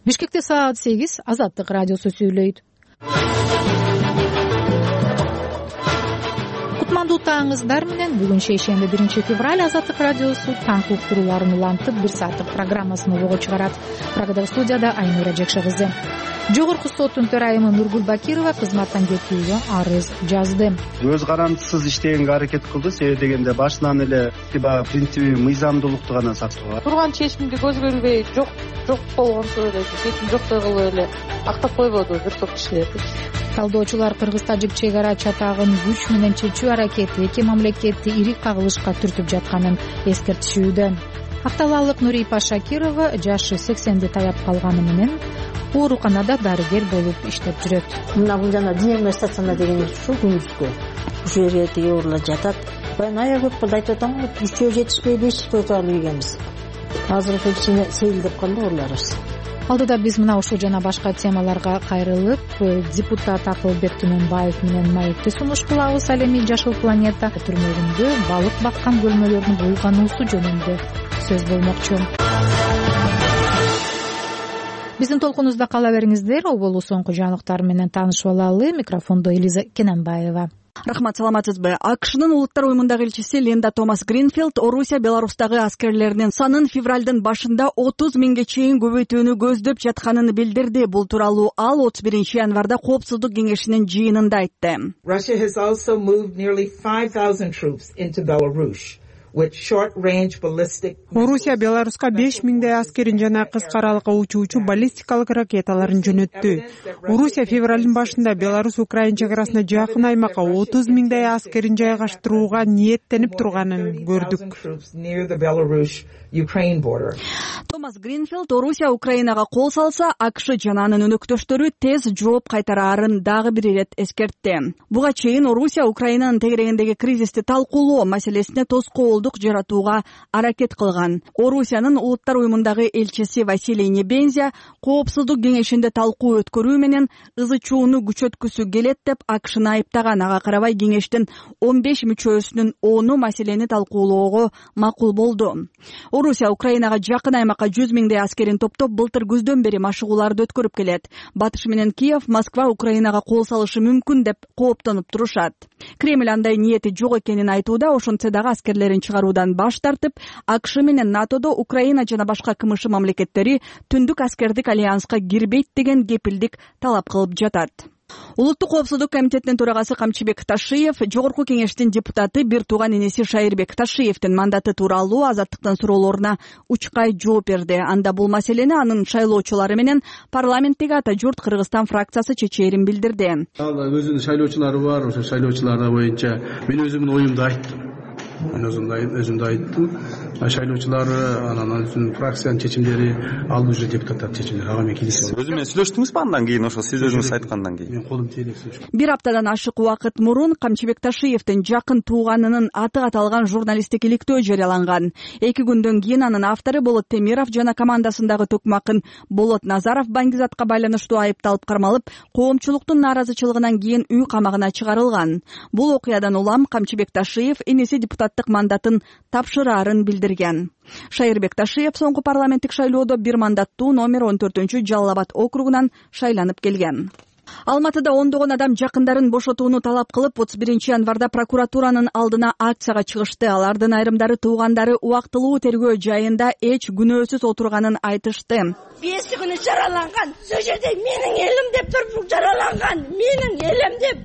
Бишкекте саат 8 Азаттык радиосу сүйлөйт. Кутмандуу таңыңыздар менен бүгүн шейшемби 1-февраль Азаттык радиосу таңкы уктурууларын улантып 1 сааттык программасын обого чыгарат. Программада студияда Айнура Жекшегизи. Жогорку соттун төрайымы Нургул Бакирова кызматтан кетүүгө арыз жазды. Өз карандысыз иштегенге аракет кылды. Себеби дегенде башынан эле принциби мыйзамдуулукту гана сактаган. Турган чечимди көзгө илбей жок болгонсо эле чечим жоктой кылып эле актап койбоду бир топ кишилер. Талдоочулар кыргыз-тажик чек ара чатагын күч менен чечүү аракети эки мамлекетти ири кагылышка түртүп жатканын эскертишүүдө. Акталалык Нурипа Шакирова жашы 80ди таяп калганы менен ооруканада дарыгер болуп иштеп жүрөт. Мына бул жана дневной стационар деген ушу күндүзгү. Ушул жерге тиги оорлар жатат. Ая көп болду айтып атам, 3 жетишпей 5 алып ийгенбиз. Азыр кичине сейилдеп калды оорларыбыз. Алдыда биз мына ушул жана башка темаларга кайрылып, депутат Акылбек Түмөнбаев менен маекти сунуш кылабыз. Ал эми Жашыл планета түрмөгүндө балык баккан бөлмөлөрдүн булгануусу жөнүндө сөз болмокчу. Биздин толкунубузда кала бериңиздер. Оболу соңку жаңылыктар менен таанышып алалы. Микрофондо Элиза Кененбаева. Рахмат, саламатсызбы? АКШнын улуттар уюмундагы элчиси Линда Томас Гринфилд Орусия Беларустагы аскерлеринин санын февралдын башында 30 миңге чейин көбөйтүүнү көздөп жатканын билдирди. Бул тууралуу ал 31-январда Коопсуздук кеңешинин жыйынында айтты. Russia has also moved nearly 5,000 troops into Belarus. Орусия Беларуска 5 миңдей аскерин жана кыска аралыкка учуучу баллистикалык ракеталарын жөнөттү. Орусия февралдын башында Беларусь-Украина чек арасына жакын аймакка 30 миңдей аскерин жайгаштырууга ниеттенип турганын көрдүк. Томас Гринфилд Орусия Украинага кол салса, АКШ жана анын өнөктөштөрү тез жооп кайтараарын дагы бир ирет эскертти. Буга чейин Орусия Украинанын тегерегиндеги кризисти талкуулоо маселесине тоскоолдук жаратууга аракет кылган. Орусиянын улуттар уюмундагы элчиси Василий Небензя Коопсуздук кеңешинде талкуу өткөрүү менен ызы чууну күчөткүсү келет деп АКШны айыптаган. Ага карабай кеңештин 15 мүчөсүнүн 10-у маселени талкуулоого макул болду. Орусия Украинага жакын аймакка 100 миңдей аскерин топтоп былтыр күздөн бери машыгууларды өткөрүп келет. Батыш менен Киев Москва Украинага кол салышы мүмкүн деп кооптонуп турушат. Кремль андай ниети жок экенин айтууда, ошентсе дагы аскерлерин чыгаруудан баш тартып, АКШ менен НАТОдо Украина жана башка КМШ мамлекеттери Түндүк аскердик альянска кирбейт деген кепилдик талап кылып жатат. Улуттук коопсуздук комитетинин төрагасы Камчыбек Ташиев, жогорку кеңештин депутаты бир тууган энеси Шайырбек Ташиевдин мандаты тууралуу Азаттыктын суроолоруна учкай жооп берди. Анда бул маселени анын шайлоочулары менен парламенттеги Ата журт Кыргызстан фракциясы чечээрин билдирди. Ал өзүнүн шайлоочулары бар, ошо шайлоочулар боюнча мен өзүмдүн оюмду айттым. Өзүмдү айттым. Шайлоочулар анан фракциянын чечимдери ал уже депутаттар чечимдери. Ага мен келишем. Өзү менен сүйлөштүңүзбү андан кийин, ошо сиз өзүңүз айткандан кийин? Мен колум тийип сүйлөштүм. Бир аптадан ашык убакыт мурун Камчыбек Ташиевдин жакын тууганынын аты каталган журналисттик иликтөө жарыяланган. 2 күндөн кийин анын автору Болот Темиров жана командасындагы төкмакын Болот Назаров баңгизатка байланыштуу айыпталып кармалып, коомчулуктун нааразычылыгынан кийин үй камагына чыгарылган. Бул окуядан улам Камчыбек Ташиев энеси депутаттык мандатын тапшыраарын билдирген. Шайырбек Ташиев соңку парламенттик шайлоодо бир мандаттуу номер 14-Жалал-Абад округунан шайланып келген. Алматыда ондогон адам жакындарын бошотууну талап кылып 31-январда прокуратуранын алдына акцияга чыгышты. Алардын айрымдары туугандары убактылуу тергөө жайында эч күнөөсүз отурганын айтышты. 5 күнү жараланган, сол жерде менин элим деп туруп жараланган, менин элим деп.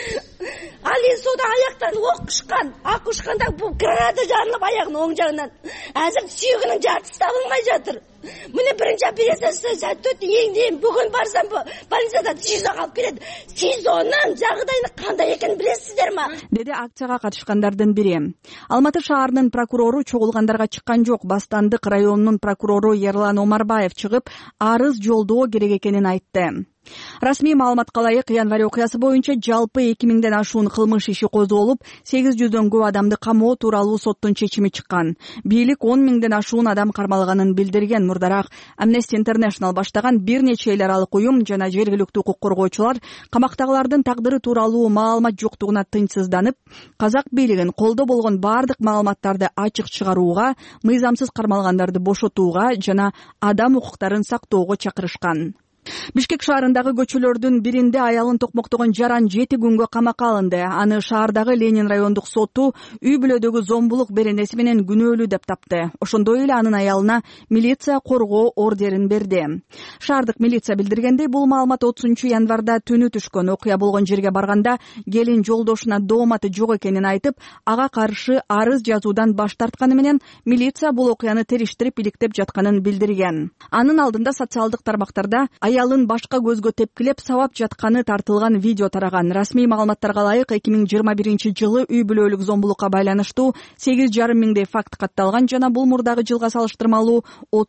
Али суда аяктан окушкан, акушканда бул граната жарылып аягынын оң жагынан. Азыр сүйөгүнүн жартысы табылмай жатыр. Мына биринчи операциясы сәттөт эң бүгүн барсам больницада СИЗО калып келет. СИЗОнун жагдайы кандай экенин билесиздер ма? Деди акцияга катышкандардын бири. Алматы шаарынын прокурору чогулгандарга чыккан жок. Бастандык районунун прокурору Ерлан Омарбаев чыгып, арыз жолдоо керек экенин айтты. Расмий маалыматка ылайык, январь окуясы боюнча жалпы 2000ден ашуун кылмыш иши козголуп, 800дөн көп адамды камоо тууралуу соттун чечими чыккан. Бийлик 10 миңден ашуун адам кармалганын билдирген. мурдараак Amnesty International баштаган бир нече эл аралык уюм жана жергиликтүү укук коргоочулар камактагылардын тагдыры тууралуу маалымат жоктугуна тынчсызданып, казак бийлигин колдо болгон бардык маалыматтарды ачык чыгарууга, мыйзамсыз кармалгандарды бошотууга жана адам укуктарын сактоого чакырышкан. Бишкек шаарындагы көчөлөрдүн биринде аялын токмоктогон жаран 7 күнгө камакка алынды. Аны шаардагы Ленин райондук соту үй бүлөдөгү зомбулук беренеси менен күнөөлүү деп тапты. Ошондой эле анын аялына милиция коргоо ордерин берди. Шаардык милиция билдиргендей, бул маалымат 30-январда түнү түшкөн. Окуя болгон жерге барганда келин жолдошуна дооматы жок экенин айтып, ага каршы арыз жазуудан баш тартканы менен милиция бул окуяны териштирип иликтеп жатканын билдирген. Анын алдында социалдык тармактарда аялын башка көзгө тепкилеп сабап жатканы тартылган видео тараган. Расмий маалыматтарга ылайык 2021-жылы үй бүлөлүк зомбулукка байланыштуу 8,5 миңдей факт катталган жана бул мурдагы жылга салыштырмалуу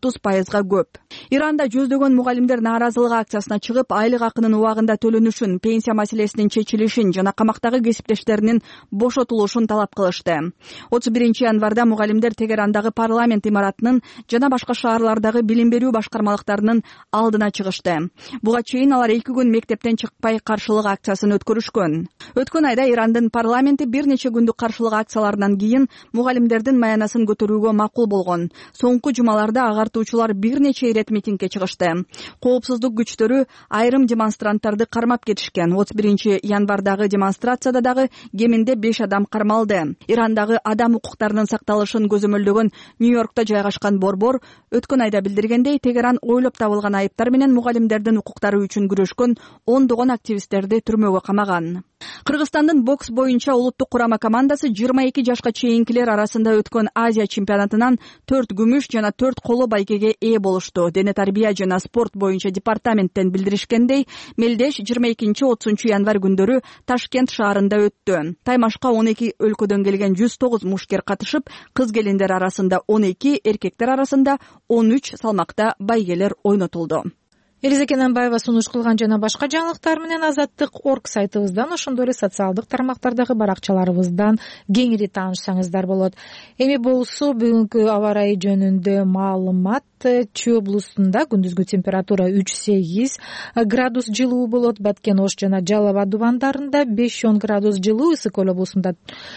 30% көп. Иранда жүздөгөн мугалимдер нааразылык акциясына чыгып, айлык акынын убагында төлөнүшүн, пенсия маселесинин чечилишин жана камактагы кесиптештеринин бошотулушун талап кылышты. 31-январда мугалимдер Тегерандагы парламент имаратынын жана башка шаарлардагы билим берүү башкармалыктарынын алдына чыгышты. Буга чейин алар 2 күн мектептен чыкпай каршылык акциясын өткөрүшкөн. Өткөн айда Ирандын парламенти бир нече күндүк каршылык акциялардан кийин мугалимдердин маянасын көтөрүүгө макул болгон. Соңку жумаларда агартуучулар бир нече ирет митингге чыгышты. Коопсуздук күчтөрү айрым демонстранттарды кармап кетишкен. 31-январдагы демонстрацияда дагы кеминде 5 адам кармалды. Ирандагы адам укуктарынын сакталышын көзөмөлдөгөн Нью-Йоркто жайгашкан борбор өткөн айда билдиргендей, Тегеран ойлоп табылган айыптар менен мугалимдердин укуктары үчүн күрөшкөн ондогон активисттерди түрмөгө камаган. Кыргызстандын бокс боюнча улуттук курама командасы 22 жашка чейинкилер арасында өткөн Азия чемпионатынан 4 күмүш жана 4 коло байгеге ээ болушту. Дене тарбия жана спорт боюнча департаменттен билдиришкендей, мелдеш 22-30 январь күндөрү Ташкент шаарында өттү. Таймашка 12 өлкөдөн келген 109 мушкер катышып, кыз-келиндер арасында 12, эркектер арасында 13 салмакта байгелер ойнотулду. Элиза Кененбаева сунуш кылган жана башка жаңылыктар менен Азаттык.org сайтыбыздан, ошондой эле социалдык тармактардагы баракчаларыбыздан кеңири таанышсаңыздар болот. Эми болсо бүгүнкү аба ырайы жөнүндө маалымат. Чүй облусунда күндүзгү температура 3-8 градус жылуу болот. Баткен, Ош жана Жалал Абад дубандарында 5-10 градус жылуу, Ысык Көл облусунда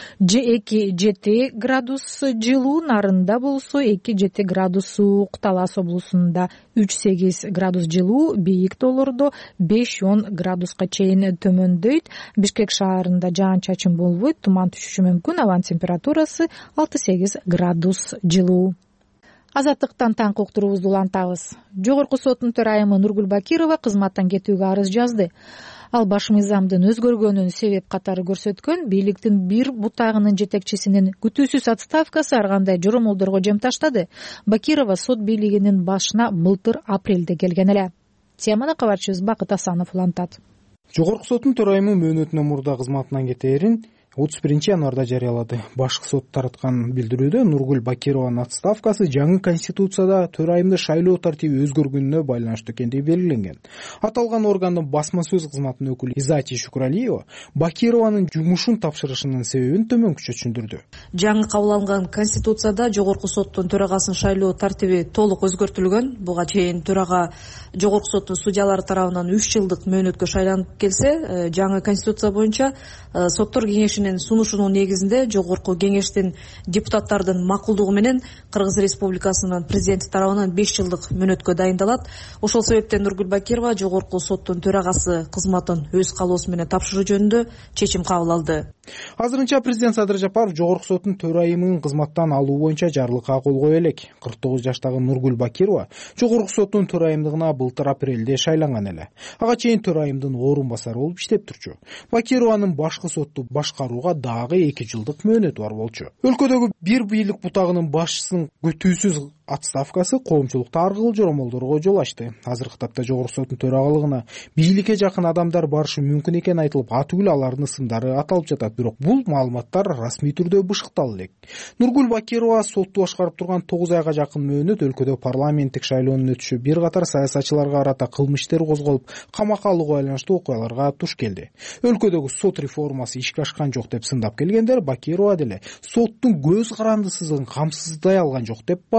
2-7 градус жылуу, Нарында болсо 2-7 градус суук, Талас облусунда 3-8 градус жылуу, бийик тоолордо 5-10 градуска чейин төмөндөйт. Бишкек шаарында жаан-чачын болбойт, туман түшүшү мүмкүн, абанын температурасы 6-8 градус жылуу. Азаттыктан таңкы уктуруубузду улантабыз. Жогорку соттун төрайымы Нургүл Бакирова кызматтан кетүүгө арыз жазды. Ал баш мыйзамдын өзгөргөнүн себеп катары көрсөткөн, бийликтин бир бутагынын жетекчисинин күтүүсүз отставкасы ар кандай жоромолдорго жем таштады. Бакирова сот бийлигинин башына былтыр апрелде келген эле. Теманы кабарчыбыз Бакыт Асанов улантат. Жогорку соттун төрайымы мөөнөтүнөн мурда кызматынан кетээрин 31-январда жарыялады. Башкы сот тараткан билдирүүдө Нургүл Бакированын отставкасы жаңы конституцияда төрайымды шайлоо тартиби өзгөргөнүнө байланыштуу экендиги белгиленген. Аталган органдын басма сөз кызматынын өкүлү Изати Шукуралиева Бакированын жумушун тапшырышынын себебин төмөнкүчө түшүндүрдү. Жаңы кабыл алынган конституцияда жогорку соттун төрагасын шайлоо тартиби толук өзгөртүлгөн. Буга чейин төрага жогорку соттун судьялары тарабынан 3 жылдык мөөнөткө шайланып келсе, жаңы конституция боюнча соттор кеңешинин сунушунун негизинде жогорку кеңештин депутаттардын макулдугу менен Кыргыз Республикасынын президенти тарабынан 5 жылдык мөөнөткө дайындалат. Ошол себептен Нургүл Бакирова жогорку соттун төрагасы кызматын өз каалоосу менен тапшыруу жөнүндө чечим кабыл алды. Азырынча президент Садыр Жапаров жогорку соттун төрайымын кызматтан алуу боюнча жарлыкка кол кое элек. 49 жаштагы Нургүл Бакирова жогорку соттун төрайымдыгына былтыр апрелде шайланган эле. Ага чейин төрайымдын орун басары болуп иштеп турчу. Бакированын башкы сотту башкарууга дагы 2 жылдык мөөнөтү бар болчу. Өлкөдөгү бир бийлик бутагынын башчысынын күтүүсүз отставкасы коомчулукта ар кыл жоромолдорго жол ачты. Азыркы тапта жогорку соттун төрагалыгына бийликке жакын адамдар барышы мүмкүн экени айтылып, атүгүл алардын ысымдары аталып жатат. Бирок бул маалыматтар расмий түрдө бышыктала элек. Нургүл Бакирова сотту башкарып турган 9 айга жакын мөөнөт өлкөдө парламенттик шайлоонун өтүшү бир катар саясатчыларга карата кылмыш иштер козголуп, камакка алууга байланыштуу окуяларга туш келди. Өлкөдөгү сот реформасы ишке ашкан жок деп сындап келгендер Бакирова деле соттун көз карандысыздыгын камсыздай алган жок деп баа беришүүдө.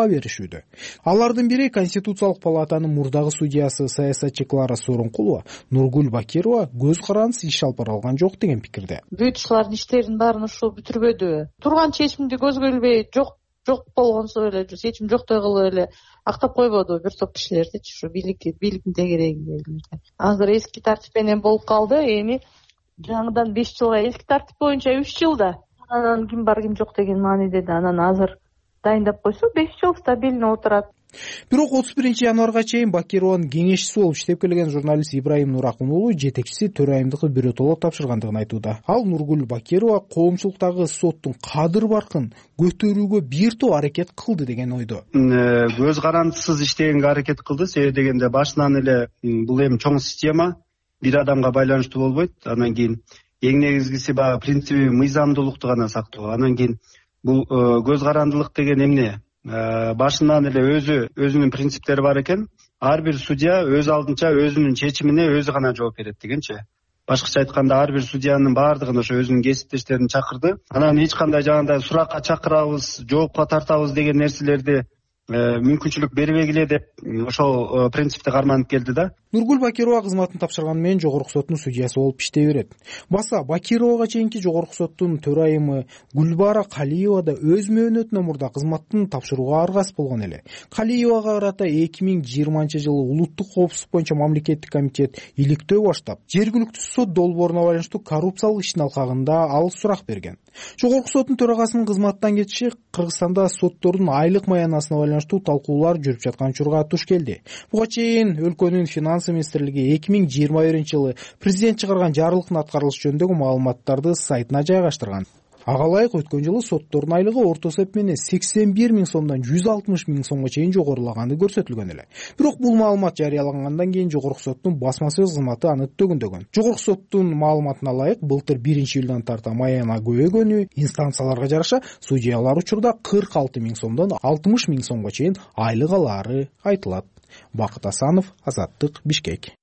келишүүдө. Алардын бири Конституциялык палатанын мурдагы судьясы саясатчы Клара Сооронкулова, Нургүл Бакирова көз карандысыз иш алып бара алган жок деген пикирде. Бүт ушулардын иштеринин баарын ушул бүтүрбөдүбү? Турган чечимди көзгөлбөй жок болгонсо эле чечим жоктой кылып эле актап койбоду бир топ кишилердичи ушу бийликтин тегерегинде. Азыр эски тартип менен болуп калды. Эми жаңыдан 5 жылга, эски тартип боюнча 3 жылда анан ким бар ким жок деген мааниде да анан азыр дайындап койсо 5 жыл стабильно отурат. Бирок 31-январга чейин Бакированын кеңешчиси болуп иштеп келген журналист Ибраим Нуракун уулу жетекчиси төрайымдыкты бирөтөлө тапшыргандыгын айтууда. Ал Нургүл Бакирова коомчулуктагы соттун кадыр баркын көтөрүүгө бир топ аракет кылды деген ойдо. Көз карандысыз иштегенге аракет кылды. Себеби дегенде башынан эле бул эми чоң система бир адамга байланыштуу болбойт. Анан кийин эң негизгиси баягы принциби мыйзамдуулукту гана сактоо. Анан кийин бул көз карандылык деген эмне? Башынан эле өзүнүн принциптери бар экен. Ар бир судья өз алдынча өзүнүн чечимине өзү гана жооп берет дегенчи. Башкача айтканда ар бир судьянын баардыгын ошо өзүнүн кесиптештерин чакырды. Анан эч кандай жагандай суракка чакырабыз, жоопко тартабыз деген нерселерди мүмкүнчүлүк бербегиле деп ошол принципти карманып келди да. Нургүл Бакирова кызматын тапшырган менен жогорку соттун судьясы болуп иштей берет. Баса Бакировага чейинки жогорку соттун төрайымы Гүлбара Калиева да өз мөөнөтүнөн мурда кызматтын тапшырууга аргасыз болгон эле. Калиевага карата 2020-жылы улуттук коопсуздук боюнча мамлекеттик комитет иликтөө баштап, жергиликтүү сот долбооруна байланыштуу коррупциялык иштин алкагында ал сурак берген. Жогорку соттун төрагасынын кызматтан кетиши Кыргызстанда соттордун айлык маянасына байланыштуу талкуулар жүрүп жаткан учурга туш келди. Буга чейин өлкөнүн финансы министрлиги 2021-жылы президент чыгарган жарлыктын аткарылышы жөнүндөгү маалыматтарды сайтына жайгаштырган. Ага ылайык өткөн жылы соттордун айлыгы орто эсеп менен 81 миң сомдон 160 миң сомго чейин жогорулаганы көрсөтүлгөн эле. Бирок бул маалымат жарыялангандан кийин жогорку соттун басма сөз кызматы аны төгүндөгөн. Жогорку соттун маалыматына ылайык былтыр 1-июлдан тарта маяна көбөйгөнү, инстанцияларга жараша судьялар учурда 46 миң сомдон 60 миң сомго чейин айлык алаары айтылат. Бакыт Асанов, Азаттык, Бишкек.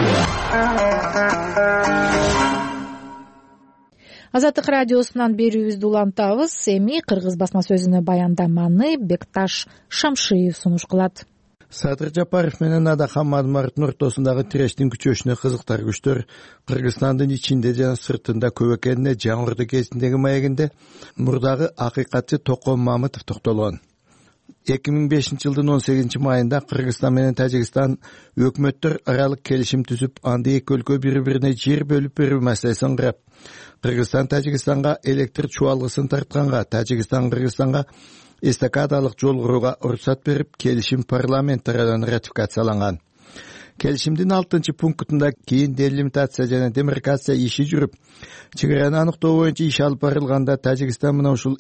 Азаттык радиосунан берүүбүздү улантабыз. Эми кыргыз басма сөзүнө баяндаманы Бекташ Шамшиев сунуш кылат. Садыр Жапаров менен Адахан Мадмардын ортосундагы тирештин күчөшүнө кызыктар күчтөр Кыргызстандын ичинде жана сыртында көп экенине жаңырды кезиндеги маегинде мурдагы акыйкатчы Током Мамытов токтолгон. 2005-жылдын 18-майында Кыргызстан менен Тажикстан өкмөттөр аралык келишим түзүп, анда эки өлкө бири-бирине жер бөлүп берүү маселесин карап, Кыргызстан Тажикстанга электр чубалгысын тартканга, Тажикстан Кыргызстанга эстакадалык жол курууга уруксат берип, келишим парламент тарабынан ратификацияланган. Келишимдин 6-пунктунда кийин делимитация жана демаркация иши жүрүп, чек араны аныктоо боюнча иш алып барылганда Тажикстан мына ушул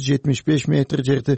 275 метр жерди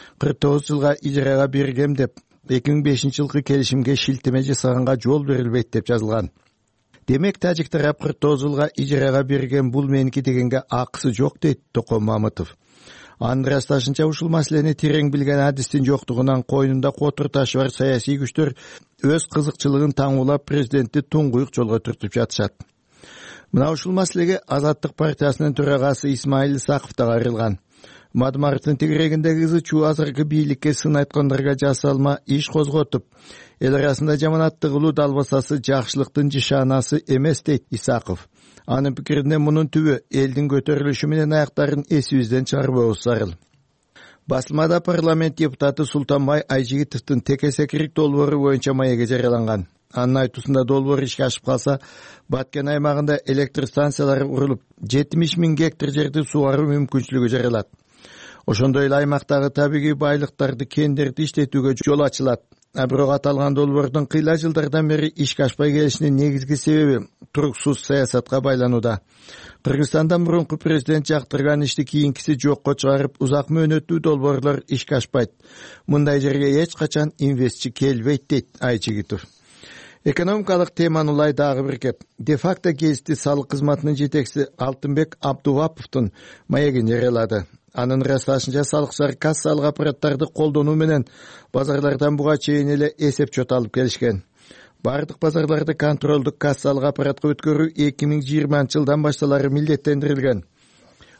49 жылга ижарага бергем деп 2005-жылкы келишимге шилтеме жасаганга жол берилбейт деп жазылган. Демек тажик тарап 49 жылга ижарага берген бул меники дегенге акысы жок дейт Током Мамытов. Анын ырасташынча ушул маселени терең билген адистин жоктугунан койнунда котур ташы бар саясий күчтөр өз кызыкчылыгын таңуулап президентти туңгуюк жолго түртүп жатышат. Мына ушул маселеге Азаттык партиясынын төрагасы Исмаил Исаков да кайрылган. Мадмардын тегерегиндеги кызы чуу азыркы бийликке сын айткандарга жасалма иш козготуп, эл арасында жаманатты кылуу далбасасы жакшылыктын жишанасы эмес дейт Исаков. Анын пикиринде мунун түбү элдин көтөрүлүшү менен аяктарын эсибизден чыгарбообуз зарыл. Басылмада парламент депутаты Султанбай Айжигитовдун текесекирик долбоору боюнча маеге жарыяланган. Анын айтуусунда долбоор ишке ашып калса, Баткен аймагында электр станциялары курулуп, 70 миң гектар жерди суугаруу мүмкүнчүлүгү жаралат. Ошондой эле аймактагы табигый байлыктарды, кендерди иштетүүгө жол ачылат. Бирок аталган долбоордун кыйла жылдардан бери ишке ашпай келишинин негизги себеби туруксуз саясатка байланууда. Кыргызстанда мурунку президент жактырган ишти кийинкиси жокко чыгарып, узак мөөнөттүү долбоорлор ишке ашпайт. Мындай жерге эч качан инвестчи келбейт дейт Айжигитов. Экономикалык теманы улай дагы бир кеп. Де-факто гезити салык кызматынын жетекчиси Алтынбек Абдуваповдун маегин жарыялады. Анын ырасташынча салыкчылар кассалык аппараттарды колдонуу менен базарлардан буга чейин эле эсеп-чот алып келишкен. Бардык базарларды контролдук кассалык аппаратка өткөрүү 2020-жылдан башталары милдеттендирилген.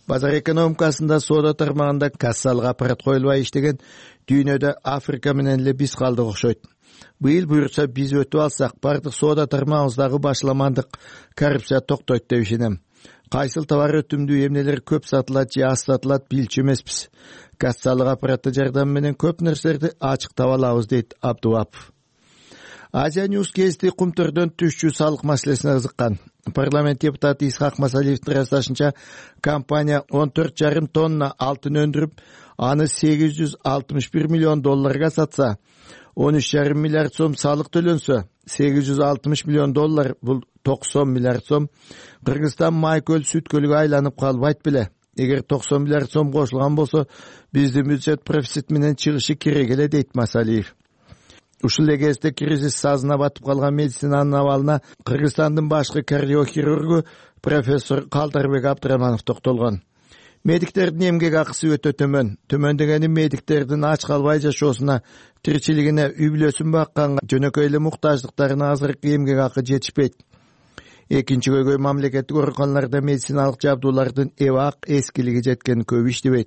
Базар экономикасында соода тармагында кассалык аппарат коюлбай иштеген дүйнөдө Африка менен эле биз калдык окшойт. Быйыл буюрса биз өтүп алсак, бардык соода тармагыбыздагы башламандык коррупция токтойт деп ишенем. Кайсыл товар өтүмдүү эмнелер көп сатылат же аз сатылат билчү эмеспиз. Кассалык аппараты жардамы менен көп нерселерди ачыктап алабыз, дейт Абдубапов. Азия Ньюс гезити Кумтөрдөн түшчү салык маселесине кызыккан. Парламент депутаты Исхак Масалиевдин ырасташынча, компания 14,5 тонна алтын өндүрүп, аны $861 миллион сатса, 13,5 миллиард сом салык төлөнсө, $860 миллион, бул 90 миллиард сом. Кыргызстан майкөл сүт көлүгү айланып калбайт беле. Эгер 90 миллиард сом кошулган болсо, биздин бюджет профицит менен чыгышы керек эле, дейт Масалиев. Ушул эле кезде кризис сазына батып калган медицинанын абалына Кыргызстандын башкы кардиохирургу профессор Калдарбек Абдыраманов токтолгон. Медиктердин эмгек акысы өтө төмөн. Төмөндөгөнү медиктердин ач калбай жашоосуна, тиричилигине, үй бүлөсүн бакканга, жөнөкөй эле муктаждыктарына азыркы эмгек акы жетишпейт. Экинчи көйгөй мамлекеттик ооруканаларда медициналык жабдуулардын эбак эскилиги жеткен, көп иштебейт.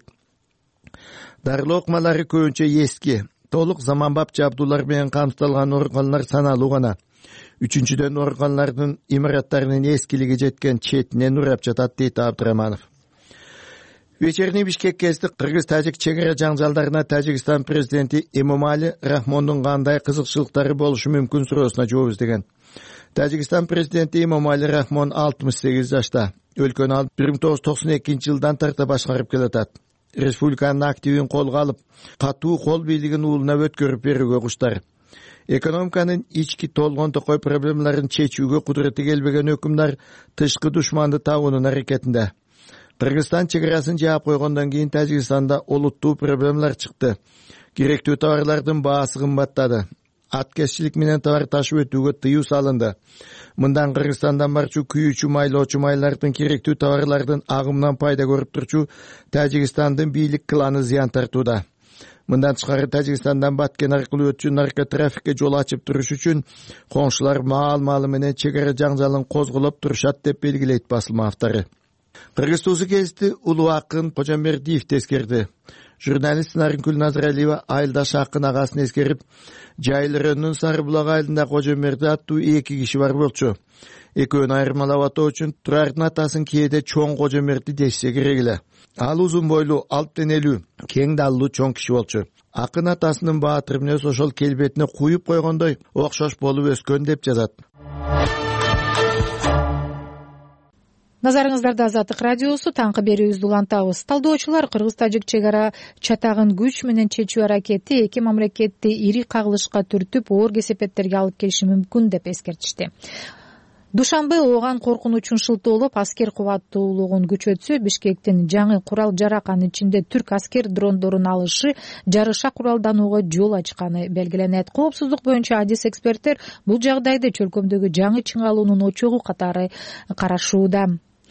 Дарылоо ыкмалары көбүнчө эски, толук заманбап жабдуулар менен камтылган ооруканалар саналуу гана. Үчүнчүдөн, ооруканалардын имараттарынын эскилиги жеткен, четинен урап жатат, дейт Абдыраманов. Вечерний Бишкек кезди Кыргыз-Тажик чегара жаңжалдарына Тажикстан президенти Эмомали Рахмондун кандай кызыкчылыктары болушу мүмкүн суроосуна жооп издеген. Тажикстан президенти Эмомали Рахмон 68 жашта. Өлкөнү 1992 жылдан тарта башкарып келатат. Республиканын активин колго алып, катуу кол бийлигин уулуна өткөрүп берүүгө куштар. Экономиканын ички толгон токой проблемаларын чечүүгө кудурети келбеген өкүмдар тышкы душманды табуунун аракетинде. Кыргызстан чегарасын жаап койгондон кийин Тажикстанда олуттуу проблемалар чыкты. Керектүү товарлардын баасы кымбаттады. Аткезчилик менен товар ташып өтүүгө тыюу салынды. Мындан Кыргызстандан барчу күйүүчү майлоочу майлардын керектүү товарлардын агымынан пайда көрүп турчу Тажикстандын бийлик кланы зыян тартууда. Мындан тышкары Тажикстандан Баткен аркылуу өтчү наркотрафикке жол ачып туруш үчүн коңшулар маал-маалы менен чегара жаңжалын козголоп турушат, деп белгилейт басылма автору. Кыргыз туузу гезити улуу акын Кожомбердиев тескерди. Журналист Нарынкүл Назаралиева айылдаш акын агасын эскерип, Жайылөрөнүн Сары булак айылында Кожомберди аттуу 2 киши бар болчу. Экөөнү айырмалап атоо үчүн Турардын атасын кээде чоң Кожомберди дешсе керек эле. Ал узун бойлуу, алт денелүү, кең даллуу чоң киши болчу. Акын атасынын баатыр мүнөз ошол келбетине куюп койгондой окшош болуп өскөн, деп жазат. Назарыңыздарда Азаттык радиосу, таңкы берүүбүздү улантабыз. Талдоочулар Кыргыз-Тажик чегара чатагын күч менен чечүү аракети эки мамлекетти ири кагылышка түртүп, оор кесепеттерге алып келиши мүмкүн деп эскертишти. Душанбе ооган коркунучун шылтоолоп, аскер кубаттуулугун күчөтсө, Бишкектин жаңы курал-жарак, анын ичинде түрк аскер дрондорун алышы жарыша куралданууга жол ачканы белгиленет. Коопсуздук боюнча адис эксперттер бул жагдайды чөлкөмдөгү жаңы чыңалуунун очогу катары карашууда.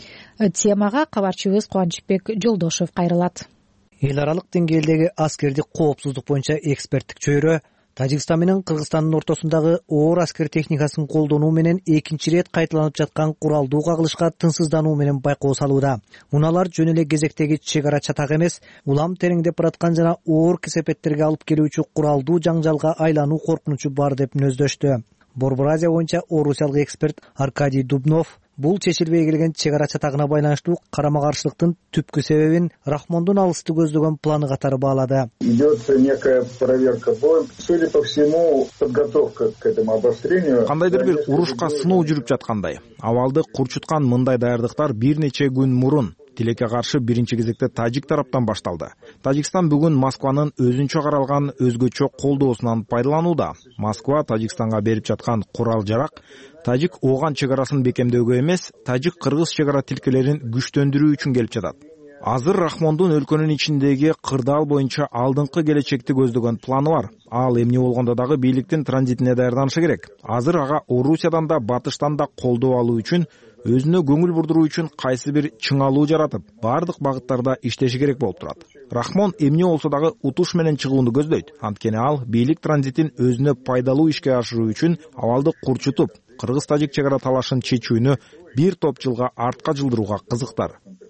Темага кабарчыбыз Кубанычбек Жолдошев кайрылат. Эл аралык деңгээлдеги аскердик коопсуздук боюнча эксперттик чөйрө Тажикстан менен Кыргызстандын ортосундагы оор аскер техникасын колдонуу менен экинчи ирет кайталанып жаткан куралдуу кагылышка тынчсыздануу менен байкоо салууда. Муналар жөн эле кезектеги чегара чатак эмес, улам тереңдеп бараткан жана оор кесепеттерге алып келүүчү куралдуу жаңжалга айлануу коркунучу бар деп мүнөздөштү. Борбор Азия боюнча орусиялык эксперт Аркадий Дубнов бул чечилбей келген чегара чатагына байланыштуу карама каршылыктын түпкү себебин Рахмондун алысты көздөгөн планы катары баалады. Идет некая проверка боем. Судя по всему, подготовка к этому обострению. Кандайдыр бир урушка сыноо жүрүп жаткандай. Абалды курчуткан мындай даярдыктар бир нече күн мурун тилекке каршы биринчи кезекте Тажик тараптан башталды. Тажикстан бүгүн Москванын өзүнчө каралган өзгөчө колдоосунан пайдаланууда. Москва Тажикстанга берип жаткан курал-жарак Тажик ооган чегарасын бекемдөөгө эмес, Тажик-Кыргыз чегара тилкелерин күчтөндүрүү үчүн келип жатат. Азыр Рахмондун өлкөнүн ичиндеги кырдаал боюнча алдыңкы келечекти көздөгөн планы бар. Ал эмне болгондо дагы бийликтин транзитине даярданышы керек. Азыр ага Орусиядан да Батыштан да колдоо алуу үчүн, өзүнө көңүл бурдуруу үчүн кайсы бир чыңалуу жаратып, бардык багыттарда иштеши керек болуп турат. Рахмон эмне болсо дагы утуш менен чыгууну көздөйт. Анткени ал бийлик транзитин өзүнө пайдалуу ишке ашыруу үчүн абалды курчутуп, Кыргыз-Тажик чегара талашын чечүүнү бир топ жылга артка жылдырууга кызыктар.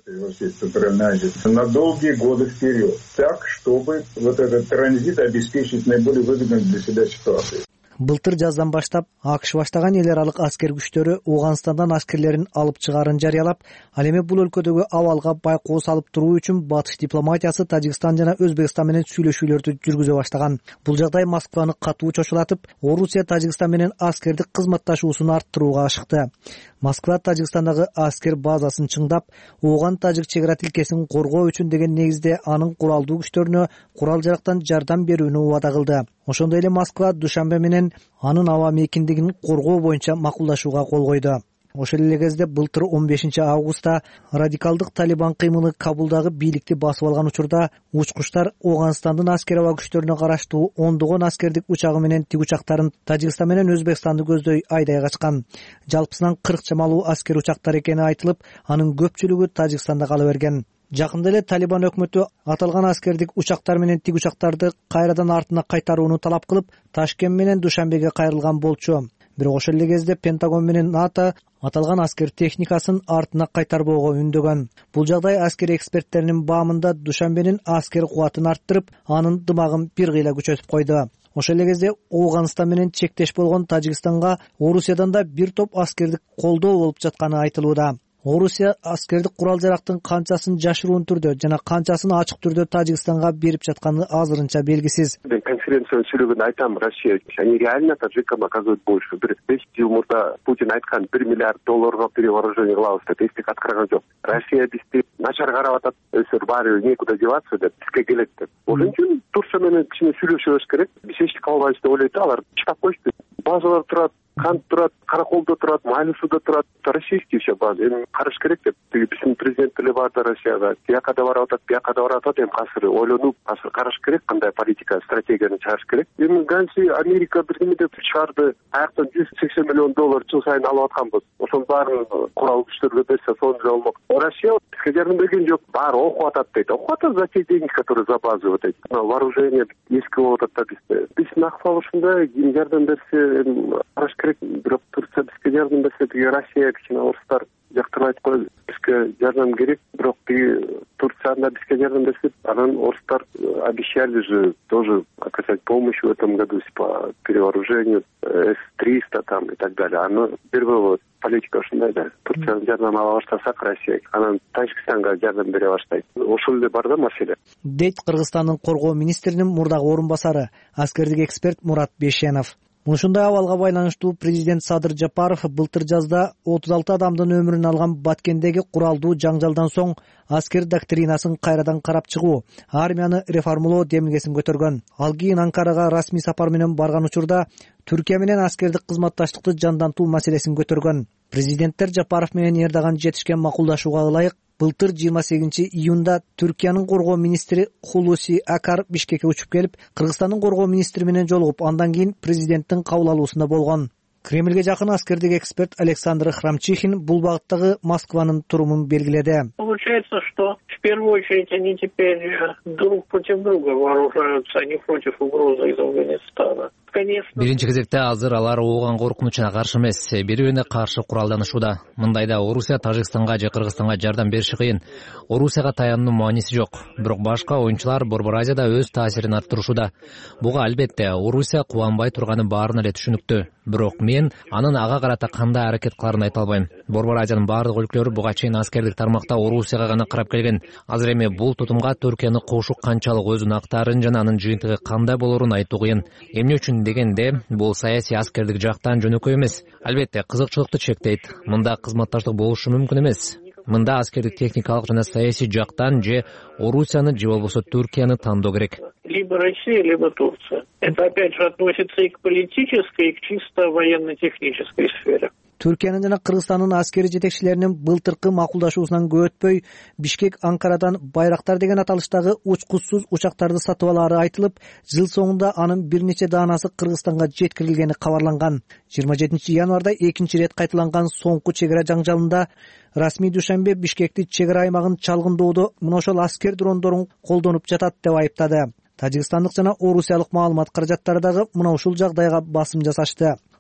Центральной Азии на долгие годы вперед, так, чтобы вот этот транзит обеспечить наиболее выгодной для себя ситуацией. Былтыр жаздан баштап АКШ баштаган эл аралык аскер күчтөрү Ооганстандан аскерлерин алып чыгаарын жарыялап, ал эми бул өлкөдөгү абалга байкоо салып туруу үчүн батыш дипломатиясы Тажикстан жана Өзбекстан менен сүйлөшүүлөрдү жүргүзө баштаган. Бул жагдай Москваны катуу чочулатып, Орусия Тажикстан менен аскердик кызматташуусун арттырууга ашыкты. Москва Тажикстандагы аскер базасын чыңдап, Ооган-Тажик чек ара тилкесин коргоо үчүн деген негизде анын куралдуу күчтөрүнө курал жарактан жардам берүүнү убада кылды. Ошондой эле Москва Душанбе менен анын аба мейкиндигин коргоо боюнча макулдашууга кол койду. Ошол эле кезде былтыр 15 августта радикалдык Талибан кыймылы Кабулдагы бийликти басып алган учурда учкучтар Ооганстандын аскер аба күчтөрүнө караштуу ондогон аскердик учагы менен тик учактарын Тажикстан менен Өзбекстанды көздөй айдай качкан. Жалпысынан 40 чамалуу аскер учактар экени айтылып, анын көпчүлүгү Тажикстанда кала берген. Жакында эле Талибан өкмөтү аталган аскердик учактар менен тик учактарды кайрадан артына кайтарууну талап кылып, Ташкент менен Душанбеге кайрылган болчу. Бирок ошол эле кезде Пентагон менен НАТО аталган аскер техникасын артына кайтарбоого үндөгөн. Бул жагдай аскер эксперттеринин баамында Душанбенин аскер кубатын арттырып, анын дымагын бир кыйла күчөтүп койду. Ошол эле кезде Ооганстан менен чектеш болгон Тажикстанга Орусиядан да бир топ аскердик колдоо болуп жатканы айтылууда. Орусия аскердик курал жарактын канчасын жашыруун түрдө жана канчасын ачык түрдө Тажикстанга берип жатканы азырынча белгисиз. Мен конференцияны сүйлөгөндө айтам, Россия они реально таджикам оказывают больше. 5 жыл мурда Путин айткан $1 миллиард перевооружение кылабыз деп эстик аткарган жок. Россия бизди начар карап атат, өсөр баары некуда деваться деп бизге келет деп. Ошон үчүн Турция менен кичине сүйлөшүбүз керек. Биз эчтеке кылбайбыз деп ойлойт, алар чыгап коюшту. Базалар турат, кант турат, караколдо турат, Майлысууда турат, российский все база. Эми караш керек деп. Биздин президент эле барды Россияга. Биякада барып атат, биякада барып атат. Эми азыр ойлонуп, азыр караш керек, кандай политика, стратегияны чыгарыш керек. Эми ганси Америка бирдеме деп чыгарды. Аяктан $180 миллион жыл сайын алып атканбыз. Ошонун баарын курал күчтөргө берсе, сонун эле болмок. Россия бизге жардам берген жок. Баары окуп атат дейт. Окуп атат за те деньги, которые за базу вот вооружение эски болуп атат да бизде. Биздин акыбал ушундай, жардам берсе караш керек. Бирок Турция бизге жардам берсе, Россия кичине орустар жактырбайт го. Бизге жардам керек, бирок Турцияда бизге жардам берсе, анан орустар обещали же тоже оказать помощь в этом году по перевооружению С-300 там и так далее. Аны бербей политика ушундай да. Турция жардам ала баштасак, Россия анан Тажикстанга жардам бере баштайт. Ошол эле бар да маселе. Дейт Кыргызстандын коргоо министринин мурдагы орун басары, аскердик эксперт Мурат Бешенов. Ушундай абалга байланыштуу президент Садыр Жапаров былтыр жазда 36 адамдын өмүрүн алган Баткендеги куралдуу жаңжалдан соң аскер доктринасын кайрадан карап чыгуу, армияны реформалоо демилгесин көтөргөн. Ал кийин Анкарага расмий сапар менен барган учурда Түркия менен аскердик кызматташтыкты жандантуу маселесин көтөргөн. Президенттер Жапаров менен Эрдоган жетишкен макулдашууга ылайык былтыр 28 июнда Түркиянын коргоо министри Хулуси Акар Бишкекке учуп келип, Кыргызстандын коргоо министри менен жолугуп, андан кийин президенттин кабыл алуусунда болгон. Кремльге жакын аскердик эксперт Александр Храмчихин бул багыттагы Москванын турумун белгиледи. Получается, что в первую очередь они теперь друг против друга вооружаются, а не против угрозы из Афганистана. Биринчи кезекте азыр алар ооган коркунучуна каршы эмес, бири-бирине каршы куралданышууда. Мындайда Орусия Тажикстанга же Кыргызстанга жардам бериши кыйын. Орусияга таянуунун мааниси жок. Бирок башка оюнчулар Борбор Азияда өз таасирин арттырышууда. Буга албетте Орусия кубанбай турганы баарына эле түшүнүктүү. Бирок мен анын ага карата кандай аракет кыларын айта албайм. Борбор Азиянын баардык өлкөлөрү буга чейин аскердик тармакта Орусияга гана карап келген. Азыр эми бул тутумга Түркияны кошуу канчалык өзүнүн актаарын жана анын жыйынтыгы кандай болорун айтуу кыйын. Эмне үчүн дегенде, бул саясий аскердик жактан жөнөкөй эмес. Албетте кызыкчылыкты чектейт. Мында кызматташтык болушу мүмкүн эмес. Мында аскердик техникалык жана саясий жактан же Орусияны же болбосо Түркияны тандоо керек. Либо Россия, либо Турция. Это опять же относится и к политической, и к чисто военно-технической сфере. Түркиянын жана Кыргызстандын аскери жетекчилеринин былтыркы макулдашуусунан көп өтпөй Бишкек Анкарадан Байрактар деген аталыштагы учкучсуз учактарды сатып алаары айтылып, жыл соңунда анын бир нече даанасы Кыргызстанга жеткирилгени кабарланган. 27 январда экинчи ирет кайталанган соңку чек ара жаңжалында расмий Душанбе Бишкекти чек ара аймагын чалгындоодо мына ошол аскер дрондорун колдонуп жатат деп айыптады. Тажикстандык жана орусиялык маалымат каражаттары дагы мына ушул жагдайга басым жасашты.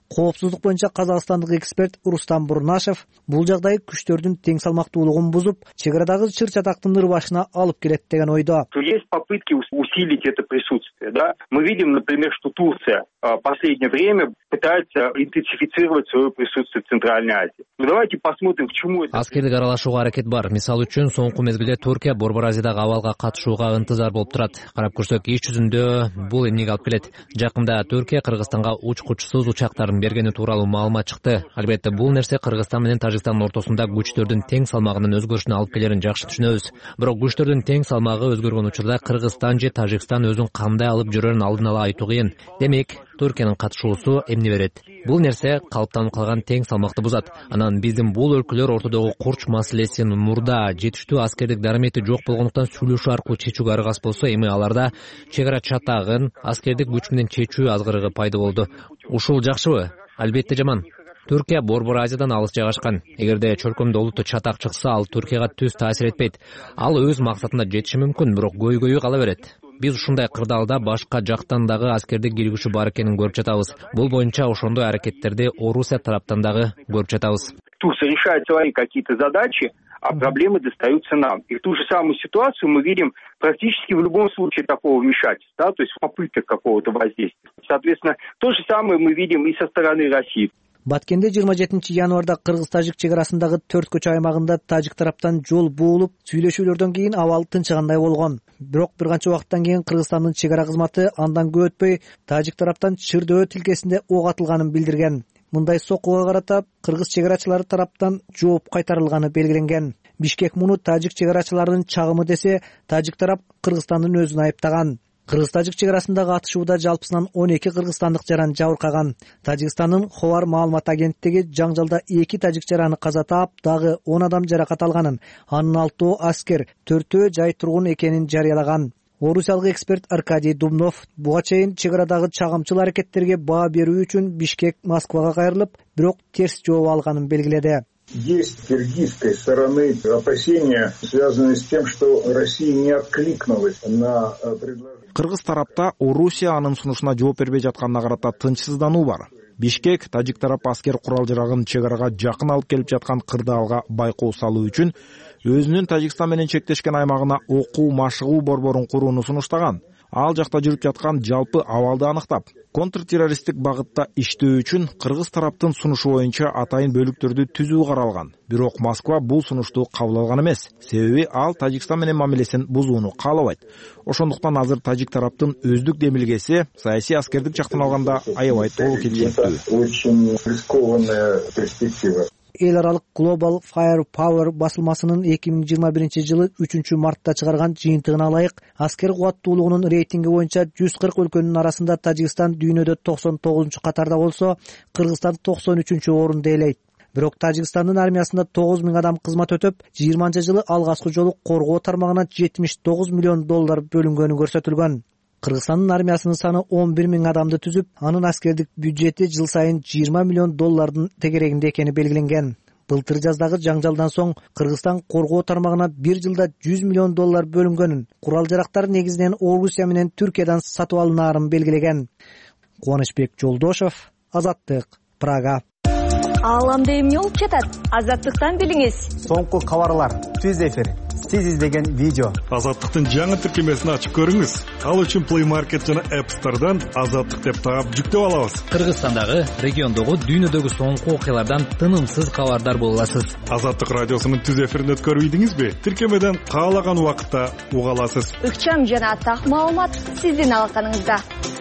коопсуздук боюнча казакстандык эксперт Рустам Бурнашев бул жагдай күчтөрдүн тең салмактуулугун бузуп, чек арадагы чыр чатактын ыр башына алып келет деген ойдо. Есть попытки усилить это присутствие, да. Мы видим, например, что Турция в последнее время пытается интенсифицировать свое присутствие в Центральной Азии. Ну, давайте посмотрим, к чему это. Аскердик аралашууга аракет бар. Мисалы үчүн, соңку мезгилде Түркия Борбор Азиядагы абалга катышууга ынтызар болуп турат. Карап көрсөк, иш жүзүндө бул эмнеге алып келет? Жакында Түркия Кыргызстанга учкучсуз учактарын бергени тууралуу маалымат чыкты. Албетте, бул нерсе Кыргызстан менен Тажикстандын ортосунда күчтөрдүн тең салмагынын өзгөрүшүнө алып келерин жакшы түшүнөбүз. Бирок күчтөрдүн тең салмагы өзгөргөн учурда Кыргызстан же Тажикстан өзүн кандай алып жүрөрүн алдын ала айтуу кыйын. Демек, Түркиянын катышуусу эмне берет? Бул нерсе калыптанып калган тең салмакты бузат. Анан биздин бул өлкөлөр ортодогу курч маселесин мурда жетиштүү аскердик дарамети жок болгондуктан сүйлөшүү аркылуу чечүүгө аргас болсо, эми аларда чек ара чатагын аскердик күч менен чечүү азгырыгы пайда болду. Ушул жакшыбы? Албетте жаман. Түркия Борбор Азиядан алыс жайгашкан. Эгерде чөлкөмдө олуттуу чатак чыкса, ал Түркияга түз таасир этпейт. Ал өз максатына жетиши мүмкүн, бирок көйгөйү кала берет. Биз ушундай кырдаалда башка жактан дагы аскердик киргизүү бар экенин көрүп жатабыз. Бул боюнча ошондой аракеттерди Орусия тараптан дагы көрүп жатабыз. Турция решает свои какие-то задачи, а проблемы достаются нам. И в ту же самую ситуацию мы видим практически в любом случае такого вмешательства, да, то есть в попытках какого-то воздействия. Соответственно, то же самое мы видим и со стороны России. Баткенде 27-январда Кыргыз-Тажик чек арасындагы 4 көчө аймагында тажик тараптан жол буулуп, сүйлөшүүлөрдөн кийин абал тынчыгандай болгон. Бирок бир канча убакыттан кийин Кыргызстандын чек ара кызматы андан көп өтпөй тажик тараптан Чырдөбө тилкесинде ок атылганын билдирген. Мындай сокууга карата кыргыз чек арачылары тараптан жооп кайтарылганы белгиленген. Бишкек муну тажик чек арачыларынын чагымы десе, тажик тарап Кыргызстандын өзүн айыптаган. Кыргыз-Тажик чек арасындагы атышууда жалпысынан 12 кыргызстандык жаран жабыркаган. Тажикстандын Ховар маалымат агенттиги жаңжалда 2 тажик жараны каза таап, дагы 10 адам жаракат алганын, анын 6 аскер, 4 жай тургун экенин жарыялаган. Орусиялык эксперт Аркадий Дубнов буга чейин чек арадагы чагымчыл аракеттерге баа берүү үчүн Бишкек Москвага кайрылып, бирок терс жооп алганын белгиледи. Есть с киргизской стороны опасения, связанные с тем, что Россия не откликнулась на предложение. Кыргыз тарапта Орусия анын сунушуна жооп бербей жатканына карата тынчсыздануу бар. Бишкек тажик тарап аскер курал жарагын чек арага жакын алып келип жаткан кырдаалга байкоо салуу үчүн өзүнүн Тажикстан менен чектешкен аймагына окуу машыгуу борборун курууну сунуштаган. Ал жакта жүрүп жаткан жалпы абалды аныктап, контртеррористтик багытта иштөө үчүн кыргыз тараптын сунушу боюнча атайын бөлүктөрдү түзүү каралган. Бирок Москва бул сунушту кабыл алган эмес. Себеби ал Тажикстан менен мамилесин бузууну каалабайт. Ошондуктан азыр тажик тараптын өздүк демилгеси саясий аскердик жактан алганда аябай толук келишимдүү. Очень рискованная перспектива. Эл аралык Global Firepower басылмасынын 2021 жылы 3-мартта чыгарган жыйынтыгына ылайык, аскер кубаттуулугунун рейтинги боюнча 140 өлкөнүн арасында Тажикстан дүйнөдө 99-катарда болсо, Кыргызстан 93-орунду ээлейт. Бирок Тажикстандын армиясында 9000 адам кызмат өтөп, 20-жылы алгачкы жолу коргоо тармагына $79 миллион бөлүнгөнү көрсөтүлгөн. Кыргызстандын армиясынын саны 11.000 адамды түзүп, анын аскердик бюджети жыл сайын $20 миллион тегерегинде экени белгиленген. Былтыр жаздагы жаңжалдан соң Кыргызстан коргоо тармагына бир жылда $100 миллион бөлүнгөнүн, курал жарактар негизинен Орусия менен Түркиядан сатып алынаарын белгилеген. Кубанычбек Жолдошов, Азаттык, Прага. Ааламда эмне болуп жатат? Азаттыктан билиңиз. Соңку кабарлар, түз эфир, сиз издеген видео. Азаттыктын жаңы тиркемесин ачып көрүңүз. Ал үчүн Play Market жана App Store'дан Азаттык деп таап жүктөп алабыз. Кыргызстандагы, региондогу, дүйнөдөгү соңку окуялардан тынымсыз кабардар боло аласыз. Азаттык радиосунун түз эфирин өткөрүп ийдиңизби? Тиркемеден каалаган убакытта уга аласыз. Ыкчам жана так маалымат сиздин алаканыңызда.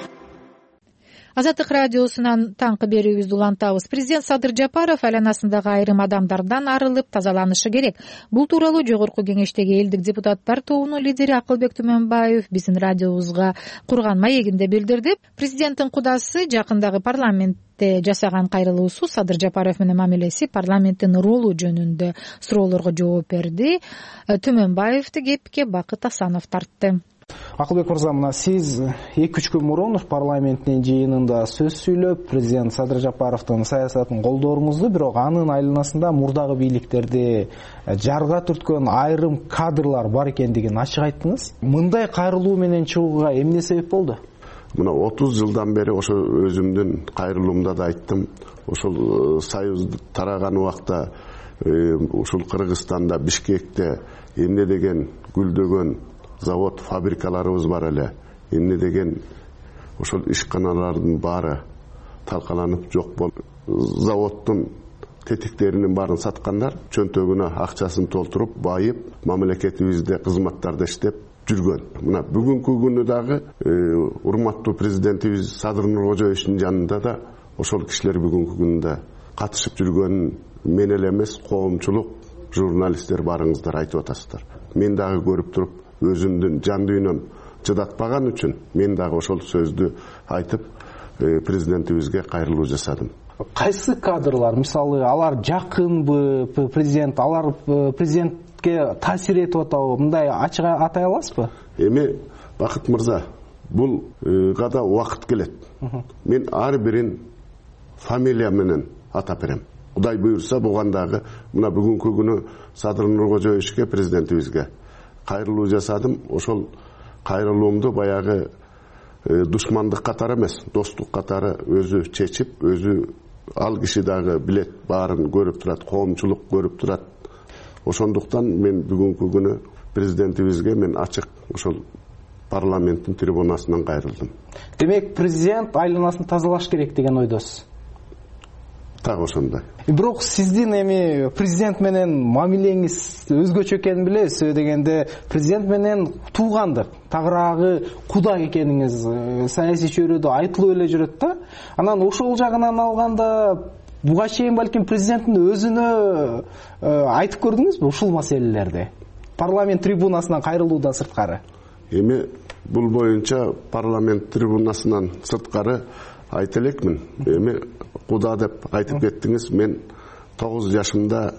Азаттык радиосунан таңкы берүүбүздү улантабыз. Президент Садыр Жапаров айланасындагы айрым адамдардан арылып тазаланышы керек. Бул тууралуу Жогорку Кеңештеги элдик депутаттар тобунун лидери Акылбек Түмөнбаев биздин радиобузга курган маегинде билдирди. Президенттин кудасы жакындагы парламентте жасаган кайрылуусу Садыр Жапаров менен мамилеси, парламенттин ролу жөнүндө суроолорго жооп берди. Түмөнбаевди кепке Бакыт Асанов тартты. Акылбек мырза, мына сиз 2-3 күн мурун парламенттин жыйынында сөз сүйлөп, президент Садыр Жапаровдун саясатын колдооруңузду, бирок анын айланасында мурдагы бийликтерди жарга түрткөн айрым кадрлар бар экендигин ачык айттыңыз. Мындай кайрылуу менен чыгууга эмне себеп болду? мына 30 жылдан бери ошо өзүмдүн кайрылуумда да айттым. Ошол союз тараган убакта ушул Кыргызстанда, Бишкекте эмне деген гүлдөгөн завод, фабрикаларыбыз бар эле. Эмне деген ошол ишканалардын баары талкаланып жок болуп, заводдун тетиктеринин баарын саткандар, чөнтөгүнө акчасын толтуруп, байып, мамлекетибизде кызматтарда иштеп жүргөн. Мына бүгүнкү күнү дагы урматтуу президентибиз Садыр Нуркожоевичтин жанында да ошол кишилер бүгүнкү күндө катышып жүргөнүн мен эле эмес, коомчулук, журналисттер баарыңыздар айтып атасыздар. Мен дагы көрүп туруп, өзүмдүн жан дүйнөм чыдатпаган үчүн мен дагы ошол сөздү айтып, президентибизге кайрылуу жасадым. Кайсы кадрлар, мисалы, алар жакынбы президент, алар президентке таасир этип атабы? Мындай ачык атай аласызбы? Эми Бакыт мырза, бул гада убакыт келет. Мен ар бирин фамилия менен атап берем. Кудай буйрса, бугандагы мына бүгүнкү күнү Садыр Нуркожоевичке, президентибизге кайрылуу жасадым. Ошол кайрылуумду баягы душмандык катары эмес, достук катары өзү чечип, өзү ал киши дагы билет, баарын көрүп турат, коомчулук көрүп турат. Ошондуктан мен бүгүнкү күнү президентибизге мен ачык ошол парламенттин трибунасынан кайрылдым. Демек, президент айланасын тазалаш керек деген ойдосуз. Так ошондой. Бирок сиздин эми президент менен мамилеңиз өзгөчө экенин билебиз. Дегенде президент менен туугандык, тагыраагы куда экениңиз саясий чөйрөдө айтылып эле жүрөт да. Анан ошол жагынан алганда буга чейин балким президенттин өзүнө айтып көрдүңүзбү ушул маселелерди? Парламент трибунасынан кайрылуудан сырткары. Эми бул боюнча парламент трибунасынан сырткары айта элекмин. Эми куда деп айтып кеттиңиз. Мен 9 жашымда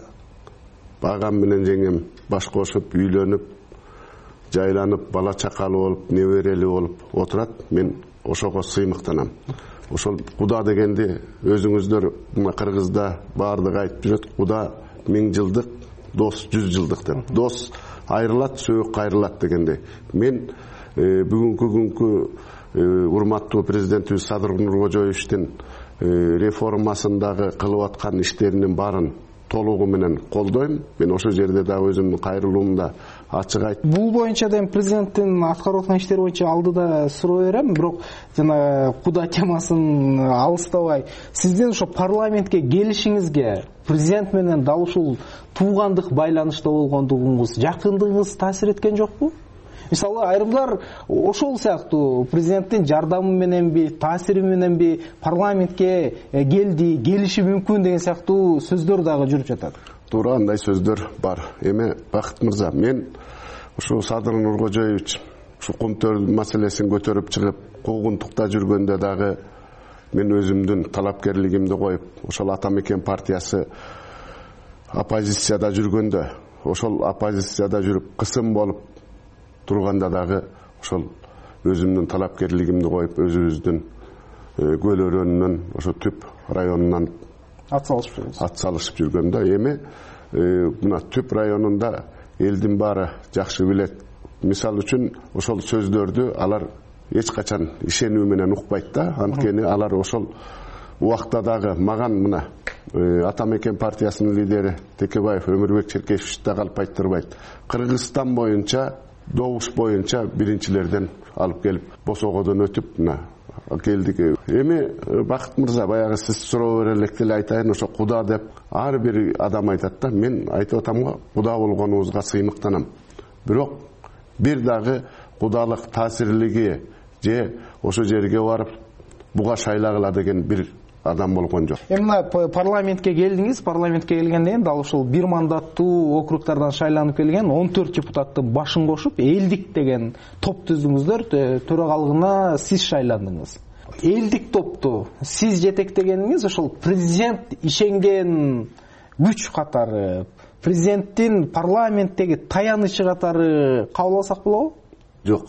багам менен жеңем баш кошуп, үйлөнүп, жайланып, бала чакалуу болуп, неберели болуп отурат. Мен ошого сыймыктанам. Ошол куда дегенди өзүңүздөр мына Кыргызда баардыгы айтып жүрөт. Куда 1000 жылдык, дос 100 жылдык деп. Дос айрылат, сөөк кайрылат дегенде. Мен бүгүнкү күnkү урматтуу президентибиз Садыр Нуркожоевичтин реформасындагы кылып аткан иштеринин баарын толугу менен колдойм. Мен ошол жерде дагы өзүмдүн кайрылуумда ачык айттым. Бул боюнча да президенттин аткарып аткан иштери боюнча алдыда суроо берем, бирок жана куда темасын алыстабай, сиздин ошо парламентке келишиңизге президент менен дал ушул туугандык байланышта болгондугуңуз, жакындыгыңыз таасир эткен жокпу? Мисалы, айрымдар ошол сыяктуу президенттин жардамы мененби, таасири мененби парламентке келди, келиши мүмкүн деген сыяктуу сөздөр дагы жүрүп жатат. Туура, андай сөздөр бар. Эми Бакыт мырза, мен ушу Садыр Нуркожоевич ушу кумтөр маселесин көтөрүп чыгып, куугунтукта жүргөндө дагы мен өзүмдүн талапкерлигимди коюп, ошол Ата Мекен партиясы оппозицияда жүргөндө, ошол оппозицияда жүрүп кысым болуп турганда дагы ошол өзүмдүн талапкерлигимди коюп, өзүбүздүн көл өрөөнүнөн, ошо Түп районунан ат салышып жүргөндө, эми мына Түп районунда элдин баары жакшы билет. Мисал үчүн ошол сөздөрдү алар эч качан ишенүү менен укпайт да. Анткени алар ошол убакта дагы маган мына Ата Мекен партиясынын лидери Текебаев Өмүрбек Черкешевич да калып айттырбайт. Кыргызстан боюнча, добуш боюнча биринчилерден алып келип, босогодон өтүп мына келдик. Эми Бакыт мырза, баягы сиз суроо берелик эле айтайын, ошо куда деп ар бир адам айтат да. Мен айтып атам го, куда болгонубузга сыймыктанам. Бирок бир дагы кудалык таасирлиги же ошо жерге барып буга шайлагыла деген бир адам болгон жок. Мына парламентке келдиңиз, парламентке келгенден дал ушул бир мандаттуу округтардан шайланып келген 14 депутаттын башын кошуп, элдик деген топ түздүңүздөр, төрагалыгына сиз шайландыңыз. Элдик топту сиз жетектегениңиз ошол президент ишенген күч катары, президенттин парламенттеги таянычы катары кабыл алсак болобу? Жок.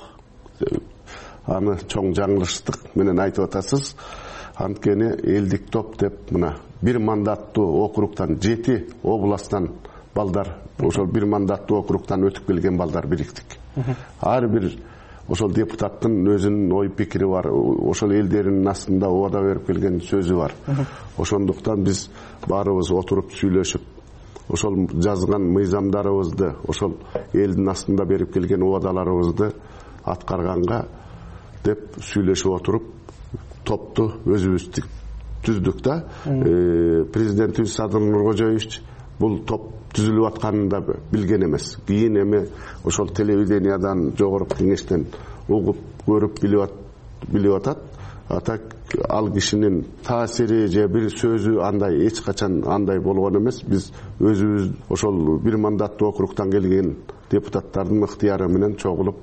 Аны чоң жаңылыштык менен айтып атасыз. Анткени элдик топ деп мына бир мандаттуу округтан 7 областтан балдар, ошол бир мандаттуу округтан өтүп келген балдар бириктик. Ар бир ошол депутаттын өзүнүн ой пикири бар, ошол элдердин астында убада берип келген сөзү бар. Ошондуктан биз баарыбыз отуруп сүйлөшүп, ошол жазган мыйзамдарыбызды, ошол элдин астында берип келген убадаларыбызды аткарганга деп сүйлөшүп отуруп, топту өзүбүз түздүк да. Президентибиз Садыр Нуркожоевич бул топ түзүлүп атканын да билген эмес. Кийин эми ошол телевидениядан, жогорку кеңештен угуп, көрүп, билип атат. Так ал кишинин таасири же бир сөзү андай эч качан андай болгон эмес. Биз өзүбүз ошол бир мандаттуу округтан келген депутаттардын ыктыяры менен чогулуп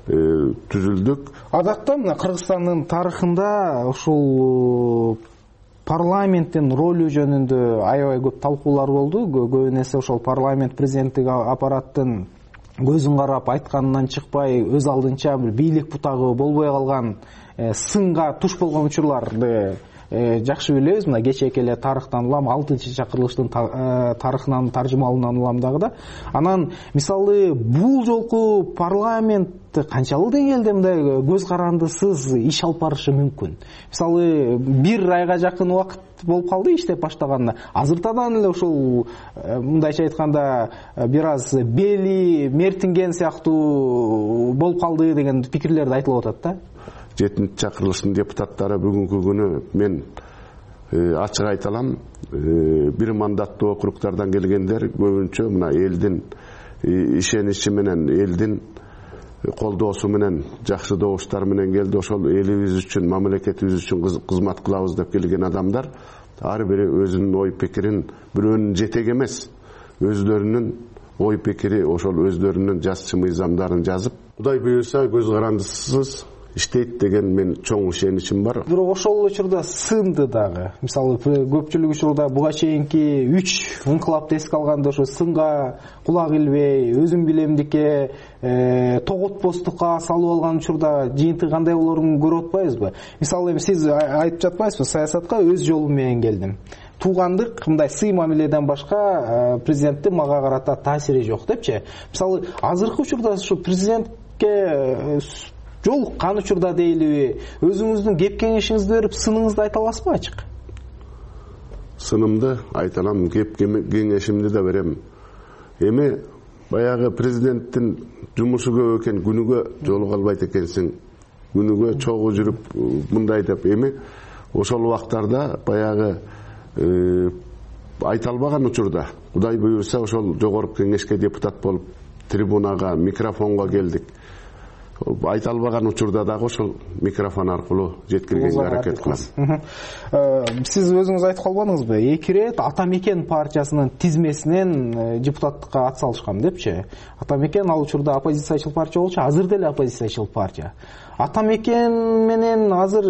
түзүлдүк. Адатта мына Кыргызстандын тарыхында ушул парламенттин ролу жөнүндө аябай көп талкуулар болду. Көбүн эсе ошол парламент президенттик аппараттын көзүн карап айтканынан чыкпай, өз алдынча бир бийлик бутагы болбой калган, сынга туш болгон учурларды жакшы билебиз. Мына кечээки эле тарыхтан улам 6-чакырылыштын тарыхынан таржымалынан улам дагы да. Анан мисалы бул жолку парламент канчалык деңгээлде мындай көз карандысыз иш алып барышы мүмкүн? Мисалы бир айга жакын убакыт болуп калды иштеп баштаганына. Азыртадан эле ушул мындайча айтканда бир аз бели мертинген сыяктуу болуп калды деген пикирлерди айтылып атат да. 7-чакырылыштын депутаттары бүгүнкү күнү мен ачык айта алам, бир мандаттуу округтардан келгендер көбүнчө мына элдин ишеничи менен, элдин колдоосу менен, жакшы добуштар менен келди. Ошол элибиз үчүн, мамлекетибиз үчүн кызмат кылабыз деп келген адамдар ар бири өзүнүн ой пикирин, бирөөнүн жетеги эмес, өзлөрүнүн ой пикири, ошол өзлөрүнүн жазчы мыйзамдарын жазып, Кудай буйруса көз карандысыз иштейт деген мен чоң ишеничим бар. Бирок ошол учурда сынды дагы. Мисалы көпчүлүк учурда буга чейинки 3 инкылапты эске алганда ошо сынга кулак илбей, өзүм билемдикке тоготпостукка салып алган учурда жыйынтыгы кандай болорун көрүп атпайбызбы? Мисалы эми сиз айтып жатпайсызбы, саясатка өз жолум менен келдим. Туугандык, мындай сый мамиледен башка президенттин мага карата таасири жок депчи. Мисалы азыркы учурда ушу президентке жолуккан учурда дейли, өзүңүздүн кеп кеңешиңизди берип, сыныңызды айта аласызбы ачык? Сынымды айта алам, кеп кеңешимди да берем. Эми баягы президенттин жумушу көп экен, күнүгө жолуга албайт экенсиң, күнүгө чогуу жүрүп мындай деп. Эми ошол убактарда баягы айта албаган учурда, Кудай буйруса ошол жогорку кеңешке депутат болуп, трибунага, микрофонго келдик. Айта албаган учурда дагы ошол микрофон аркылуу жеткиргенге аракет кылам. Сиз өзүңүз айтып калбадыңызбы? 2 рет Атамекен партиясынын тизмесинен депутаттыкка ат салышкам депчи. Атамекен ал учурда оппозициячыл партия болчу, азыр деле оппозициячыл партия. Атамекен менен азыр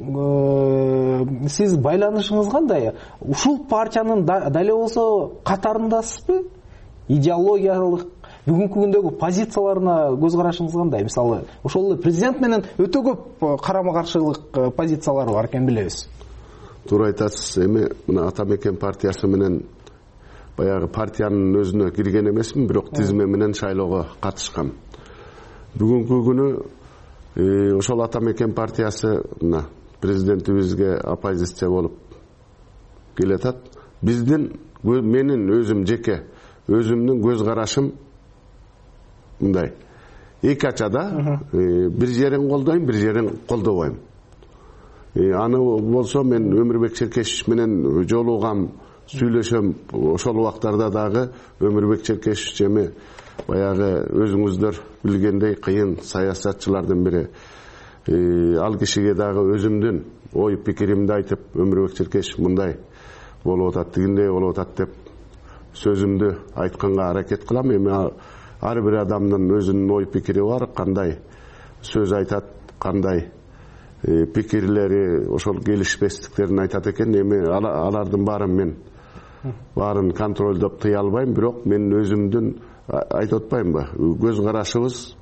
сиз байланышыңыз кандай? Ушул партиянын дале болсо катарындасызбы? Идеологиялык бүгүнкү күндөгү позицияларына көз карашыңыз кандай? Мисалы, ошол эле президент менен өтө көп карама-каршылык позициялары бар экен билебиз. Туура айтасыз. Эми мына Атамекен партиясы менен баягы партиянын өзүнө кирген эмесмин, бирок тизме менен шайлоого катышкам. Бүгүнкү күнү ошол Атамекен партиясы мына президентибизге оппозиция болуп келатат. Менин өзүм жеке өзүмдүн көз карашым мындай. Эки ачада бир жерин колдойм, бир жерин колдобойм. Аны болсо мен Өмүрбек Черкешев менен жолугам, сүйлөшөм. Ошол убактарда дагы Өмүрбек Черкешев эми баягы өзүңүздөр билгендей кыйын саясатчылардын бири. Ал кишиге дагы өзүмдүн ой пикиримди айтып, Өмүрбек Черкешев мындай болуп атат, тигиндей болуп атат деп сөзүмдү айтканга аракет кылам. Эми ар бир адамдын өзүнүн ой пикири бар, кандай сөз айтат, кандай пикирлери, ошол келишпестиктерин айтат экен. Эми алардын баарын контролдоп тыя албайм, бирок мен өзүмдүн айтып атпаймынбы, көз карашыбыз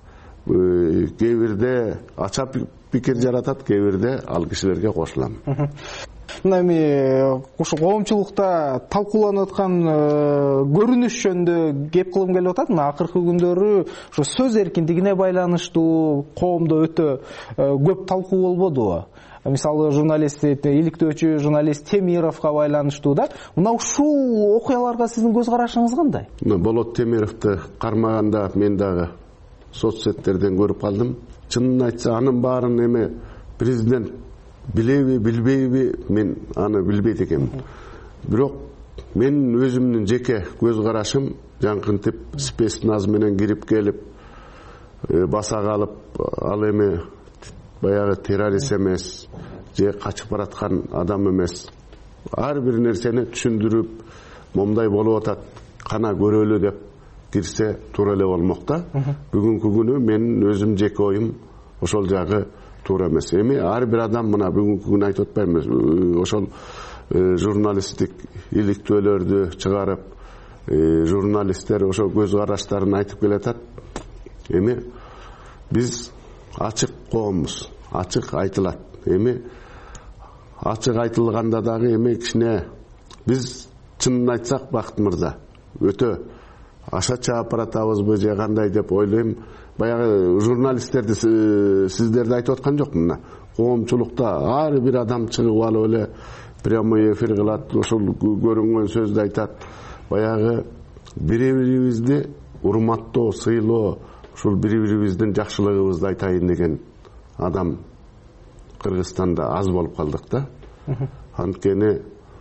кээ бирде ача пикир жаратат, кээ бирде ал кишилерге кошулам. мына эми ушу коомчулукта талкууланып аткан көрүнүш жөнүндө кеп кылгым келип атат. Мына акыркы күндөрү ошо сөз эркиндигине байланыштуу коомдо өтө көп талкуу болбодубу? Мисалы журналист, иликтөөчү журналист Темировго байланыштуу да. Мына ушул окуяларга сиздин көз карашыңыз кандай? Болот Темировду кармаганда мен дагы соцсеттерден көрүп калдым. Чынын айтса, анын баарын эми президент билеби, билбейби, мен аны билбейт экенмин. Бирок мен өзүмдүн жеке көз карашым жаңкынтип спецназ менен кирип келип баса калып, ал эми баягы террорист эмес, же качып бараткан адам эмес. Ар бир нерсени түшүндүрүп, момундай болуп атат, кана көрөлү деп кирсе туура эле болмок да. Бүгүнкү күнү менин өзүм жеке оюм ошол жагы туура эмес. Эми ар бир адам мына бүгүнкү күнү айтып атпаймынбы, ошол журналисттик иликтөөлөрдү чыгарып, журналисттер ошол көз караштарын айтып келатат. Эми биз ачык коомбуз, ачык айтылат. Эми ачык айтылганда дагы эми кичине биз чынын айтсак, Бакыт мырза, өтө аша чаап баратабызбы же кандай деп ойлойм. Баягы журналисттерди сиздерди айтып аткан жокмун. Мына коомчулукта ар бир адам чыгып алып эле прямой эфир кылат, ошол көрүнгөн сөздү айтат. Баягы бири-бирибизди урматтоо, сыйлоо, ушул бири-бирибиздин жакшылыгыбызды айтайын деген адам Кыргызстанда аз болуп калдык да. Анткени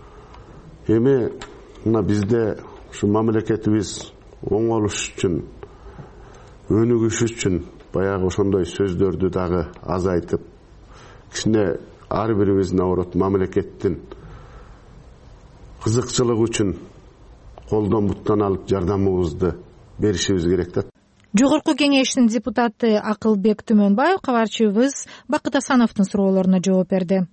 эми мына бизде ушу мамлекетибиз оңолуш үчүн, өнүгүш үчүн баягы ошондой сөздөрдү дагы азайтып, кичине ар бирибиз наоборот мамлекеттин кызыкчылыгы үчүн колдон буттан алып жардамыбызды беришибиз керек да. Жогорку кеңештин депутаты Акылбек Түмөнбаев кабарчыбыз Бакыт Асановдун суроолоруна жооп берди.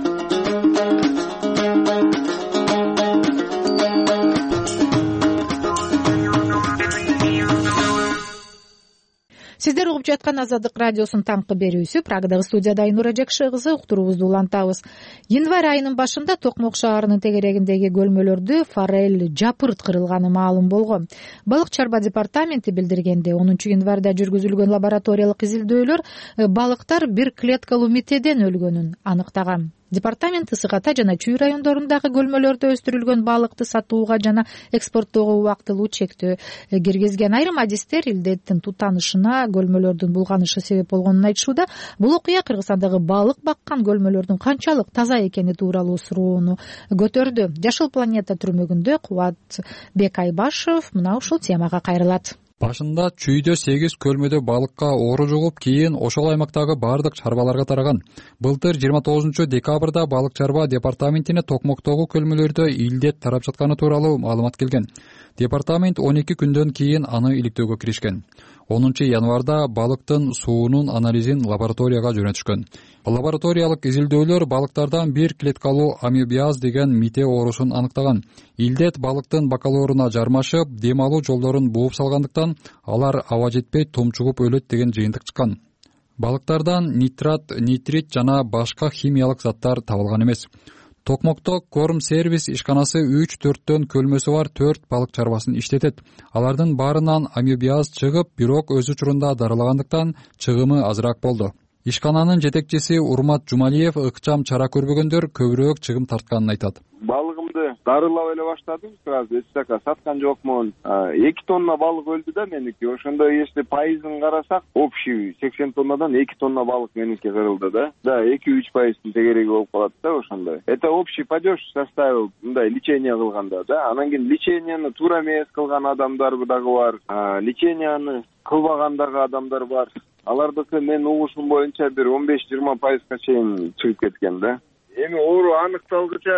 Сиздер угуп жаткан Азаттык радиосунун таңкы берүүсү. Прагадагы студияда Айнура Жакшы кызы уктуруубузду улантабыз. Январь айынын башында Токмок шаарынын тегерегиндеги көлмөлөрдө форель жапырт кырылганы маалым болгон. Балык чарба департаменти билдиргенде, 10 январда жүргүзүлгөн лабораториялык изилдөөлөр балыктар бир клеткалуу митеден өлгөнүн аныктаган. Департамент Ысык-Ата жана Чүй райондорундагы көлмөлөрдө өстүрүлгөн балыкты сатууга жана экспорттоого убактылуу чектөө киргизген. Айрым адистер илдеттин тутанышына көлмөлөрдүн булганышы себеп болгонун айтышууда. Бул окуя Кыргызстандагы балык баккан көлмөлөрдүн канчалык таза экени тууралуу суроону көтөрдү. Жашыл планета түрмөгүндө Кубатбек Айбашев мына ушул темага кайрылат. Башында Чүйдө 8 көлмөдө балыкка оору жугуп, кийин ошол аймактагы бардык чарбаларга тараган. Былтыр 29 декабрда балык чарба департаментине Токмоктогу көлмөлөрдө илдет тарап жатканы тууралуу маалымат келген. Департамент 12 күндөн кийин аны иликтөөгө киришкен. 10 январда балыктын суунун анализин лабораторияга жөнөтүшкөн. Лабораториялык изилдөөлөр балыктардан бир клеткалуу амебиаз деген мите оорусун аныктаган. Илдет балыктын бакалооруна жармашып, дем алуу жолдорун бууп салгандыктан алар аба жетпей тумчугуп өлөт деген жыйынтык чыккан. Балыктардан нитрат, нитрит жана башка химиялык заттар табылган эмес. Токмокто корм сервис ишканасы 3-4төн көлмөсү бар 4 балык чарбасын иштетет. Алардын баарынан амебиаз чыгып, бирок өз учурунда дарылагандыктан чыгымы азыраак болду. Ишкананын жетекчиси Урмат Жумалиев ыкчам чара көрбөгөндөр көбүрөөк чыгым тартканын айтат. Балыгымды дарылап эле баштадым, сразу эч жака саткан жокмун. 2 тонна балык өлдү да меники. Ошондо если пайызын карасак, общий 80 тоннадан 2 тонна балык меники кырылды да. Да, 2-3% тегереги болуп калат да ошондой. Это общий падеж составил, мындай лечение кылганда да. Анан кийин лечениени туура эмес кылган адамдар дагы бар. Леченияны кылбаган дагы адамдар бар. Алардыкы мен угушум боюнча бир 15-20%га чейин чыгып кеткен да. Эми оору аныкталгыча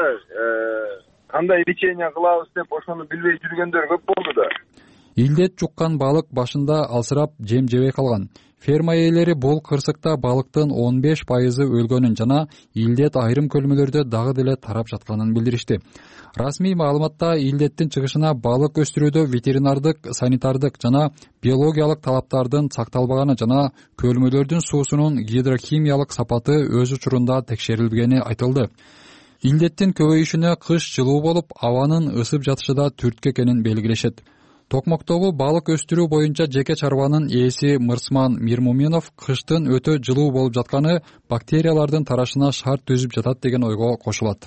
кандай лечение кылабыз деп ошону билбей жүргөндөр көп болду да. Илдет жуккан балык башында алсырап жем жебей калган. Ферма ээлери бул кырсыкта балыктын 15% өлгөнүн жана илдет айрым көлмөлөрдө дагы деле тарап жатканын билдиришти. Расмий маалыматта илдеттин чыгышына балык өстүрүүдө ветеринардык, санитардык жана биологиялык талаптардын сакталбаганы жана көлмөлөрдүн суусунун гидрохимиялык сапаты өз учурунда текшерилбегени айтылды. Илдеттин көбөйүшүнө кыш жылуу болуп, абанын ысып жатышы да түрткү экенин белгилешет. Токмоктогу балык өстүрүү боюнча жеке чарбанын ээси Мырсман Мирмуминов кыштын өтө жылуу болуп жатканы бактериялардын тарашына шарт түзүп жатат деген ойго кошулат.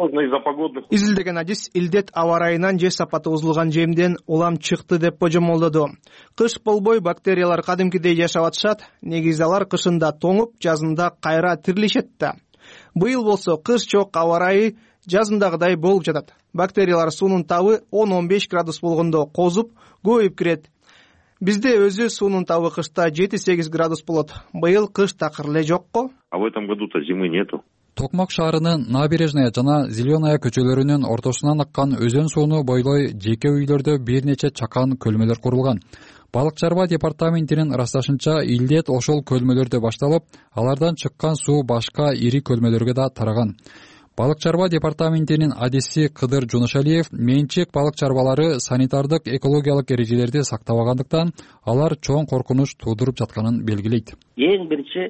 Изилдеген адис илдет аба ырайынан же сапаты бузулган жемден улам чыкты деп божомолдоду. Кыш болбой бактериялар кадимкидей жашап атышат, негизи алар кышында тоңуп, жазында кайра тирилишет да. Быйыл болсо кыш жок, аба ырайы жазындагыдай болуп жатат. Бактериялар суунун табы 10-15 градус болгондо козуп, көбөйүп кирет. Бизде өзү суунун табы кышта 7-8 градус болот. Быйыл кыш такыр эле жокко. А в этом году-то зимы нету. Токмок шаарынын Набережная жана Зеленая көчөлөрүнүн ортосунан аккан өзөн сууну бойлой жеке үйлөрдө бир нече чакан көлмөлөр курулган. Балык чарба департаментинин ырасташынча, илдет ошол көлмөлөрдө башталып, алардан чыккан суу башка ири көлмөлөргө да тараган. Балык чарба департаментинин адиси Кыдыр Жунушалиев менчик балык чарбалары санитардык экологиялык эрежелерди сактабагандыктан алар чоң коркунуч туудуруп жатканын белгилейт. Эң биринчи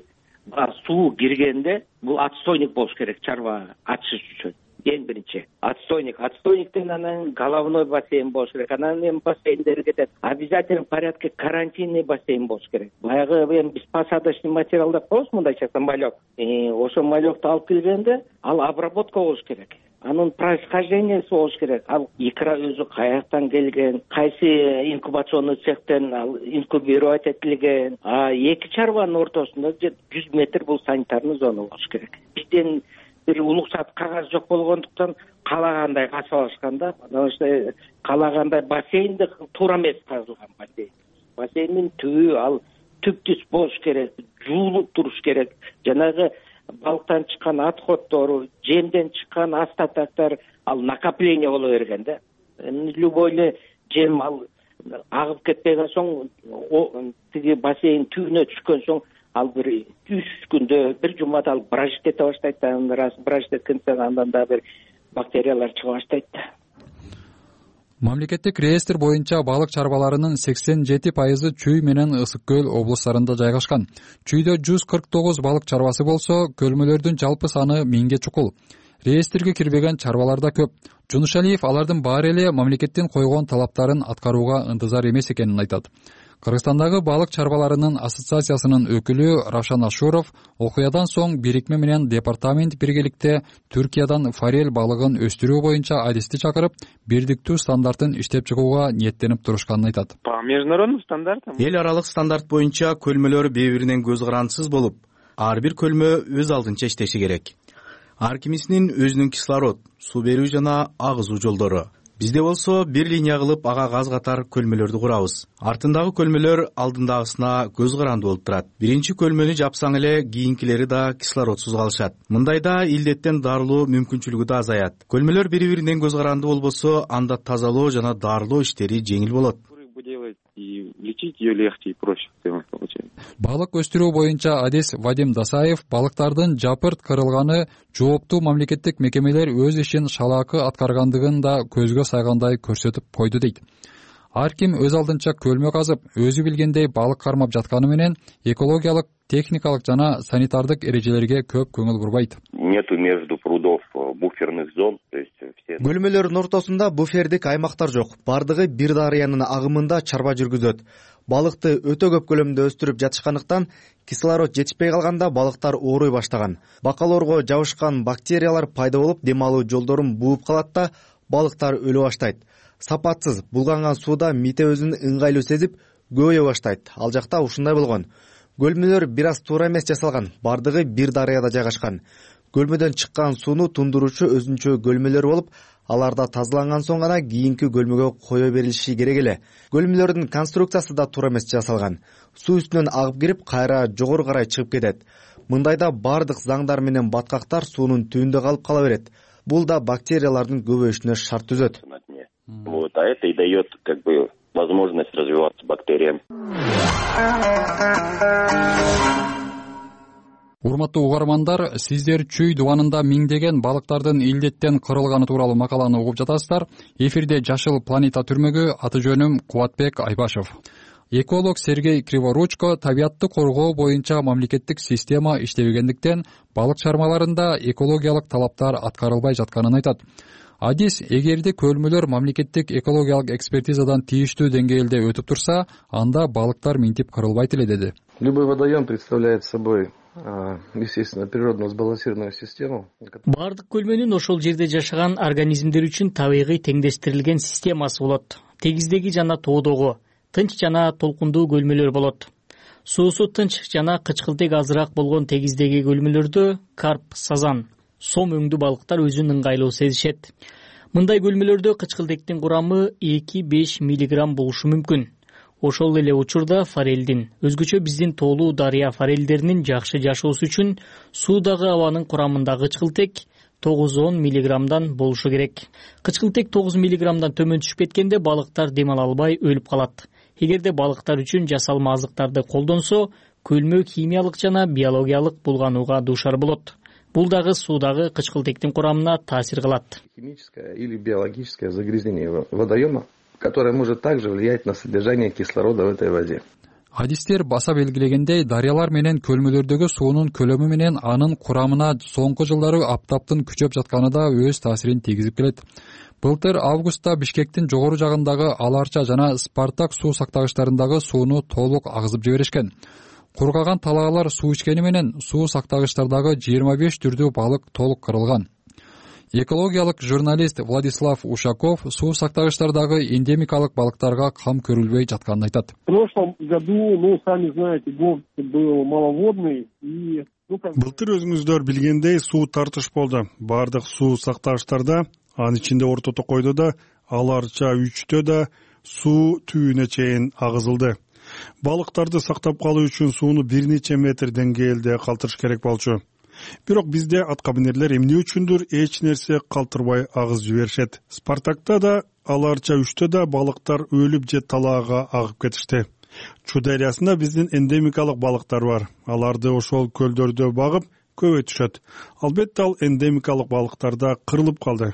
суу киргенде бул отстойник болуш керек, чарба ачыш үчүн. Эң биринчи отстойниктен анан головной бассейн болуш керек, анан эми бассейндер кетет. Обязательно порядке карантинный бассейн болуш керек. Баягы биз посадочный материал деп коебуз, мындайча малек. Ошо малекти алып келгенде ал обработка болуш керек. Анын происхождениеси болуш керек. Ал икра өзү каяктан келген, кайсы инкубационный цехтен ал инкубировать этилген. Эки чарбанын ортосунда 100 метр бул санитарный зона болуш керек. Бизден бир улуксат кагаз жок болгондуктан каалагандай касалашканда, потому что каалагандай бассейнди туура эмес казылган бассейн. Бассейндин түбү ал түптүз болуш керек, жуулуп туруш керек. Жанагы балыктан чыккан отходдор, жемден чыккан остатоктор ал накопление боло берген да. Любой жем ал агып кетпеген соң, тиги бассейн түбүнө түшкөн соң ал бир 3 күндө, бир жумада ал бражит эте баштайт да, бражит эткен соң андан да бир бактериялар чыга баштайт да. Мамлекеттик реестр боюнча балык чарбаларынын 87% Чүй менен Ысык көл облустарында жайгашкан. Чүйдө 149 балык чарбасы болсо, көлмөлөрдүн жалпы саны 1000ге чукул. Реестрге кирбеген чарбалар да көп. Жунушалиев алардын баары эле мамлекеттин койгон талаптарын аткарууга ынтызар эмес экенин айтат. Кыргызстандагы балык чарбаларынын ассоциациясынын өкүлү Равшан Ашуров окуядан соң бирикме менен департамент биргеликте Түркиядан форель балыгын өстүрүү боюнча адисти чакырып, бирдиктүү стандарттын иштеп чыгууга ниеттенип турушканын айтат. По международным стандартам эл аралык стандарт боюнча көлмөлөр бири-биринен көз карандысыз болуп, ар бир көлмө өз алдынча иштеши керек. Ар кимисинин өзүнүн кислород, суу берүү жана агызуу жолдору. Бизде болсо бир линия кылып ага газ катар көлмөлөрдү курабыз. Артындагы көлмөлөр алдындагысына көз каранды болуп турат. Биринчи көлмөнү жапсаң эле кийинкилери да кислородсуз калышат. Мындайда илдеттен дарылоо мүмкүнчүлүгү да азаят. Көлмөлөр бири-биринен көз каранды болбосо, анда тазалоо жана дарылоо иштери жеңил болот. И лечить ее легче и проще получается. Балык өстүрүү боюнча адис Вадим Дасаев балыктардын жапырт кырылганы жооптуу мамлекеттик мекемелер өз ишин шалаакы аткаргандыгын да көзгө сайгандай көрсөтүп койду дейт. Ар ким өз алдынча көлмө казып, өзү билгендей балык кармап жатканы менен экологиялык, техникалык жана санитардык эрежелерге көп көңүл бурбайт. Нету между прудов буферных зон, то есть все. Көлмөлөрдүн ортосунда буфердик аймактар жок. Бардыгы бир дарыянын агымында чарба жүргүзөт. Балыкты өтө көп көлөмдө өстүрүп жатышкандыктан кислород жетишпей калганда балыктар ооруй баштаган. Бакалоорго жабышкан бактериялар пайда болуп, дем алуу жолдорун бууп калат да, балыктар өлө баштайт. Сапатсыз булганган сууда мите өзүн ыңгайлуу сезип, көбөйө баштайт. Ал жакта ушундай болгон. Көлмөлөр бир аз туура эмес жасалган, бардыгы бир дарыяда жайгашкан. Көлмөдөн чыккан сууну тундуруучу өзүнчө көлмөлөр болуп, аларда тазаланган соң гана кийинки көлмөгө кое берилиши керек эле. Көлмөлөрдүн конструкциясы да туура эмес жасалган. Суу үстүнөн агып кирип, кайра жогору карай чыгып кетет. Мындайда бардык заңдар менен баткактар суунун түбүндө калып кала берет. Бул да бактериялардын көбөйүшүнө шарт түзөт. Вот, а это и дает возможность развиваться бактериям. Урматтуу угармандар, сиздер Чүй дубанында миңдеген балыктардын илдеттен кырылганы тууралуу макаланы угуп жатасыздар. Эфирде Жашыл планета түрмөгү, аты жөнүм Кубатбек Айбашев. Эколог Сергей Криворучко табиатты коргоо боюнча мамлекеттик система иштебегендиктен балык чармаларында экологиялык талаптар аткарылбай жатканын айтат. Адис эгерде көлмөлөр мамлекеттик экологиялык экспертизадан тийиштүү деңгээлде өтүп турса, анда балыктар минтип кырылбайт эле деди. Любой водоем представляет собой естественно природно сбалансированную систему. Бардык көлмөнүн ошол жерде жашаган организмдер үчүн табигый теңдештирилген системасы болот. Тегиздеги жана тоодогу тынч жана толкундуу көлмөлөр болот. Суусу тынч жана кычкылтек азыраак болгон тегиздеги көлмөлөрдө карп, сазан, сом өңдүү балыктар өзүн ыңгайлуу сезишет. Мындай көлмөлөрдө кычкылтектин курамы 2-5 мг болушу мүмкүн. Ошол эле учурда форелдин, өзгөчө биздин тоолуу дарыя форелдеринин жакшы жашоосу үчүн суудагы абанын курамындагы кычкылтек 9-10 мг болушу керек. Кычкылтек 9 мг төмөн түшүп кеткенде балыктар дем ала албай өлүп калат. Эгерде балыктар үчүн жасалма азыктарды колдонсо, көлмө химиялык жана биологиялык булганууга дуушар болот. Бул дагы суудагы кычкылтектин курамына таасир кылат. Химическое или биологическое загрязнение водоема, которое может также влиять на содержание кислорода в этой воде. Адистер баса белгилегендей, дарыялар менен көлмөлөрдөгү суунун көлөмү менен анын курамына соңку жылдары аптаптын күчөп жатканы да өз таасирин тийгизип келет. Былтыр августта Бишкектин жогору жагындагы Аларча жана Спартак суу сактагычтарындагы сууну толук агызып жиберишкен. Кургаган талаалар суу ичкени менен суу сактагычтардагы 25 түрдүү балык толук кырылган. Экологиялык журналист Владислав Ушаков суу сактагычтардагы эндемикалык балыктарга кам көрүлбөй жатканын айтат. В прошлом году, сами знаете, год был маловодный и Былтыр өзүңүздөр билгендей суу тартыш болду. Бардык суу сактагычтарда, анын ичинде Орто Токойдо да, Аларча 3тө да суу түбүнө чейин агызылды. Балыктарды сактап калуу үчүн сууну бир нече метр деңгээлде калтырыш керек болчу. Бирок бизде аткаминерлер эмне үчүндүр эч нерсе калтырбай агызып жиберишет. Спартакта да, Аларча 3тө да балыктар өлүп же талаага агып кетишти. Чу дарыясында биздин эндемикалык балыктар бар. Аларды ошол көлдөрдө багып көбөйтүшөт. Албетте ал эндемикалык балыктар да кырылып калды.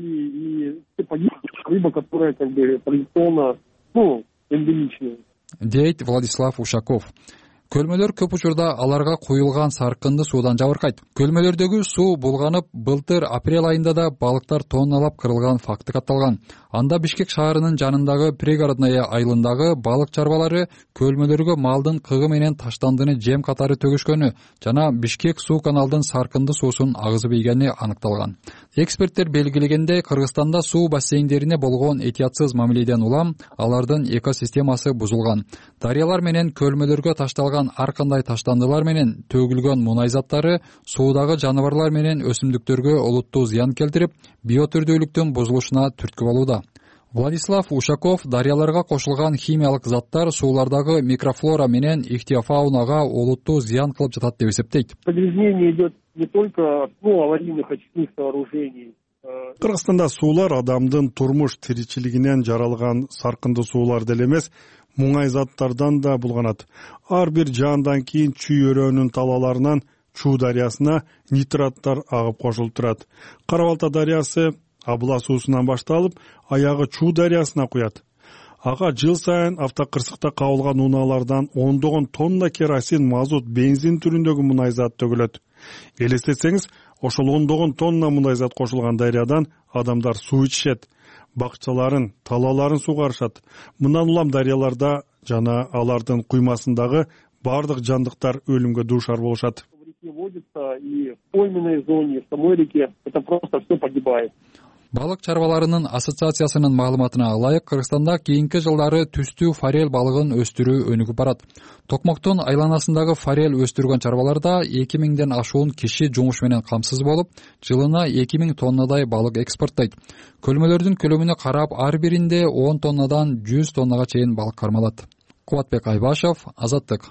Рыба, которая традиционно, эндемичная. Дейт Владислав Ушаков. Көлмөлөр көп учурда аларга куюлган саркынды суудан жабыркайт. Көлмөлөрдөгү суу булганып, былтыр апрель айында да балыктар тонналап кырылган факты катталган. Анда Бишкек шаарынын жанындагы пригородная айылындагы балык чарбалары көлмөлөргө малдын кыгы менен таштандыны жем катары төгүшкөнү жана Бишкек суу каналдын саркынды суусун агызып ийгени аныкталган. Эксперттер белгилегендей, Кыргызстанда суу бассейндерине болгон этиятсыз мамиледен улам алардын экосистемасы бузулган. Дарыялар менен көлмөлөргө ташталган ар кандай таштандылар менен төгүлгөн мунай заттары суудагы жаныбарлар менен өсүмдүктөргө олуттуу зыян келтирип, биотүрдүүлүктүн бузулушуна түрткү болууда. Владислав Ушаков дарыяларга кошулган химиялык заттар суулардагы микрофлора менен ихтиофаунага олуттуу зыян кылып жатат деп эсептейт. Загрязнение идет не только от аварийных очистных сооружений. Кыргызстанда суулар адамдын турмуш тиричилигинен жаралган саркынды суулар деле эмес, муңай заттардан да булганат. Ар бир жаандан кийин Чүй өрөөнүн талааларынан Чуу дарыясына нитраттар агып кошулуп турат. Кара-Балта дарыясы Абыла суусунан башталып, аягы Чуу дарыясына куят. Ага жыл сайын автокырсыкта кабылган унаалардан ондогон тонна керосин, мазут, бензин түрүндөгү мунайзат төгүлөт. Элестетсеңиз, ошол ондогон тонна мунайзат кошулган дарыядан адамдар суу ичишет, бакчаларын, талааларын сугарышат. Мындан улам дарыяларда жана алардын куймасындагы бардык жандыктар өлүмгө дуушар болушат. Водится и в пойменной зоне, в самой реке, это просто все погибает. Балык чарбаларынын ассоциациясынын маалыматына ылайык, Кыргызстанда кийинки жылдары түстүү форель балыгын өстүрүү өнүгүп барат. Токмоктун айланасындагы форель өстүргөн чарбаларда 2000ден ашуун киши жумуш менен камсыз болуп, жылына 2000 тоннадай балык экспорттойт. Көлмөлөрдүн көлөмүнө карап, ар биринде 10 тоннадан 100 тоннага чейин балык кармалат. Кубатбек Айбашев, Азаттык.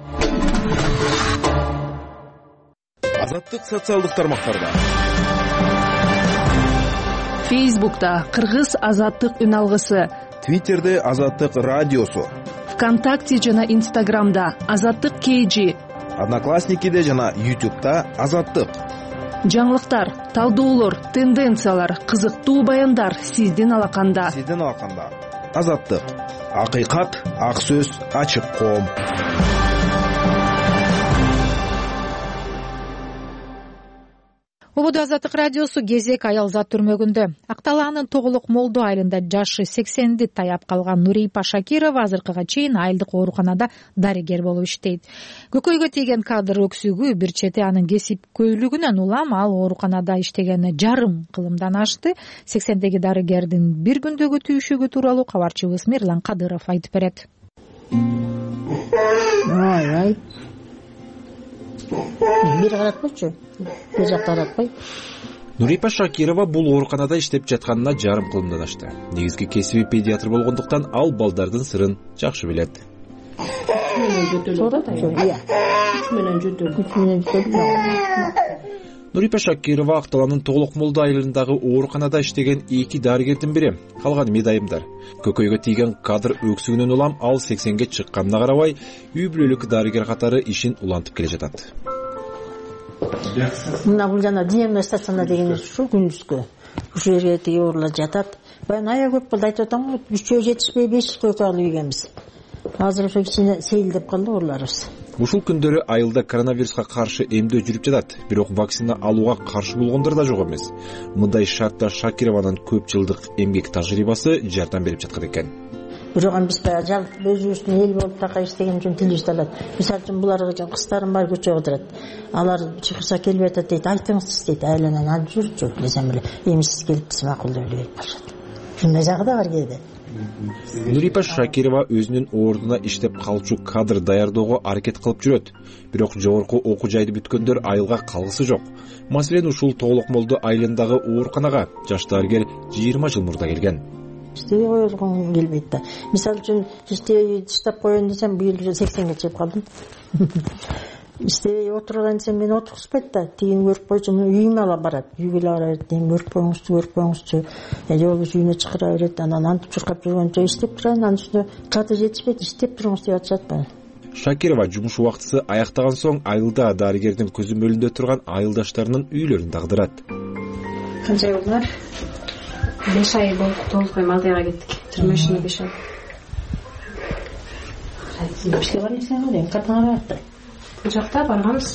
Азаттык социалдык тармактарда. Фейсбукта Кыргыз Азаттык үн алгысы, Твиттерде Азаттык радиосу, ВКонтакте жана Инстаграмда Азаттык KG, Одноклассникиде жана YouTube'да Азаттык. Жаңылыктар, талдоолор, тенденциялар, кызыктуу баяндар сиздин алаканда. Азаттык. акыйкат, ак сөз, ачык коом. Убуду Азаттык радиосу кезек аялзат түрмөгүндө. Акталаанын Тоголок Молдо айылында жашы 80ди таяп калган Нурипа Шакирова азыркыга чейин айылдык ооруканада дарыгер болуп иштейт. Көкөйгө тийген кадыр өксүгү бир чети анын кесипкөйлүгүнөн улам ал ооруканада иштегени жарым кылымдан ашты. 80деги дарыгердин бир күндөгү түйшүгү тууралуу кабарчыбыз Мирлан Кадыров айтып берет. Бир каратпайчы, бир жакка каратпай. Нурипа Шакирова бул ооруканада иштеп жатканына жарым кылымдан ашты. Негизги кесиби педиатр болгондуктан ал балдардын сырын жакшы билет. Нурипа Шакирова Акталаанын Тоголок Молдо айылындагы ооруканада иштеген 2 дарыгердин бири. Калганы медайымдар. Көкөйгө тийген кадыр өксүгүнөн улам ал 80ге чыкканына карабай, үй бүлөлүк дарыгер катары ишин улантып келе жатат. Мына бул жана дневной стационар деген ушу күндүзгү. Ушул жерге тиги оорулар жатат. Баягы ая көп болду айтып атам го, 300 жетишпей 500 койка алып ийгенбиз. Азыр ошо кичине сейилдеп калды ооруларыбыз. Ушул күндөрү айылда коронавируска каршы эмдөө жүрүп жатат, бирок вакцина алууга каршы болгондор да жок эмес. Мындай шартта Шакированын көп жылдык эмгек тажрыйбасы жардам берип жаткан экен. Бирок биз баягы жалпы өзүбүздүн эл болуп такай иштеген үчүн тилибиз алат. Мисалы үчүн буларга жан кыздарым бар көчөгө отурат. Алар чыгышса келип атат дейт, айтыңыз дейт, айланан алып жүрчү десем эле, эми сиз келипсиз макул деп берип барышат. Ушундай жагы да бар кээде. Нурипа Шакирова өзүнүн ордуна иштеп калчу кадр даярдоого аракет кылып жүрөт. Бирок жогорку окуу жайды бүткөндөр айылга калгысы жок. Маселен, ушул Тоголок Молдо айылындагы ооруканага жаш дарыгер 20 жыл мурда келген. Иштебей койгум келбейт да. Мисалы үчүн иштеп коеюн десем, быйыл 80ге чыгып калдым. Иштебей отурган десем мени отургузбайт да. Тигин көрүп койчу, үйүмө ала барат. Үйгө ала барат, эми көрүп коюңузчу. Жолу үйүнө чакыра берет, анан антып чуркап жүргөнчө иштеп турайын, анын үстүнө каты жетишпейт, иштеп туруңуз деп атышат бана. Шакирова жумуш убактысы аяктаган соң айылда дарыгердин көзөмөлүндө турган айылдаштарынын үйлөрүн дагдырат. Канча жылдар? 5 ай болуп толугай Малтайга кеттик. 25 ай. Бишке бармайсың го дейм, картаңа барат. Бул жакта барганбыз.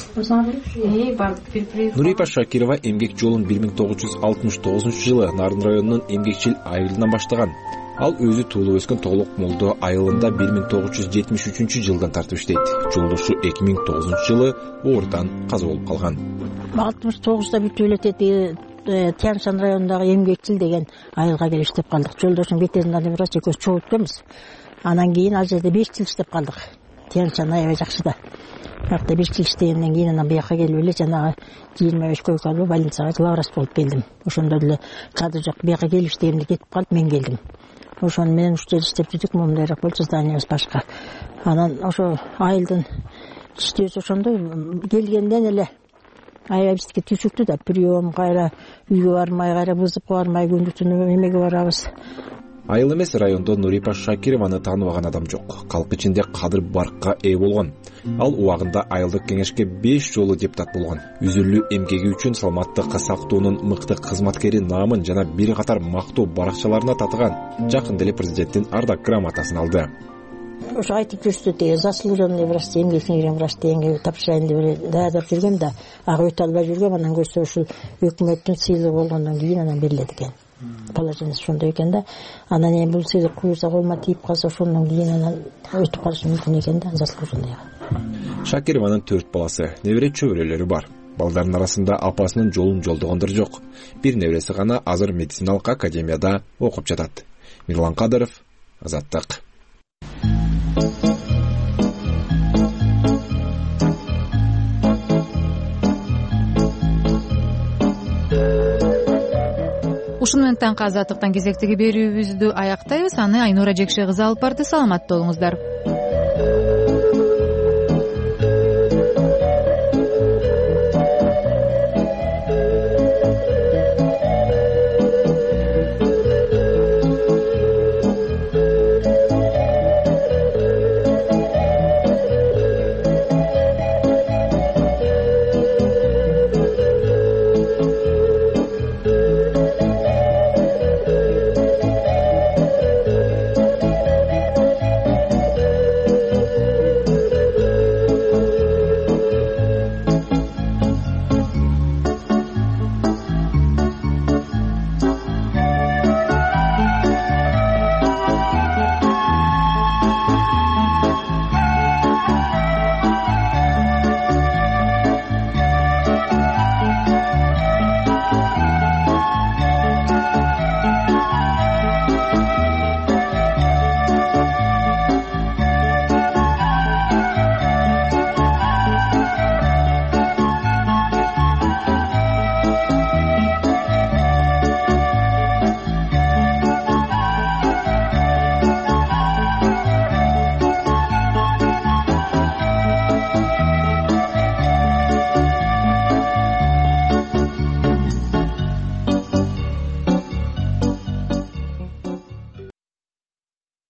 Нурипа Шакирова эмгек жолун 1969 Нарын районунун эмгекчил айылынан баштаган. Ал өзү туулуп өскөн Тоголок Молдо айылында 1973 жылдан тартып иштейт. Жолдошу 2009 оорудан каза болуп калган. 69да бүтүп эле Тяншан районундагы эмгекчил деген айылга келип иштеп калдык. Жолдошум ветеринарный врач экөөбүз чогулуп келбиз. Анан кийин ал жерде 5 жыл иштеп калдык. Тяншан аябай жакшы да. Бирок 5 жыл иштегенден кийин анан буяка келип эле жанагы 25 койкалуу больницага главврач болуп келдим. Ошондо деле кадыр жок, буяка келип иштегенде кетип калып мен келдим. Ошону менен ушул жерде иштеп жүрдүк, мондайраак болчу зданиябыз башка. Анан ошо айылдын иштөөсү ошондой келгенден эле аябай бизге түйшүктүү да, прием кайра үйгө бармай, кайра вызовко бармай, күндү түнү эмеге барабыз. Айыл эмес райондо Нурипа Шакированы тааныбаган адам жок. Калк ичинде кадыр баркка ээ болгон. Ал убагында айылдык кеңешке 5 жолу депутат болгон. Үзүрлүү эмгеги үчүн саламаттык сактоонун мыкты кызматкери наамын жана бир катар мактоо баракчаларына татыган. Жакында эле президенттин ардак грамотасын алды. Ошо айтып жүрсү, заслуженный врач, эмгек сиңирген врач дегенге тапшырайын деп даярдап жүргөм да, ага өтө албай жүргөм. Анан көрсө ушул өкмөттүн сыйлыгы болгондон кийин анан берилет экен. Положение ошондой экен да. Анан эми бул сыйлык куюрса колума тийип калса, ошондон кийин анан өтүп калышы мүмкүн экен да, заслуженныйга. Шакированын 4 баласы, небере чөбөрөлөрү бар. Балдардын арасында апасынын жолун жолдогондор жок. Бир небереси гана азыр медициналык академияда окуп жатат. Мирлан Кадыров, Азаттык. Ушун менен таңкы Азаттыктан кезектеги берүүбүздү аяктайбыз. Аны Айнура Жекше кызы алып барды. Саламатта болуңуздар.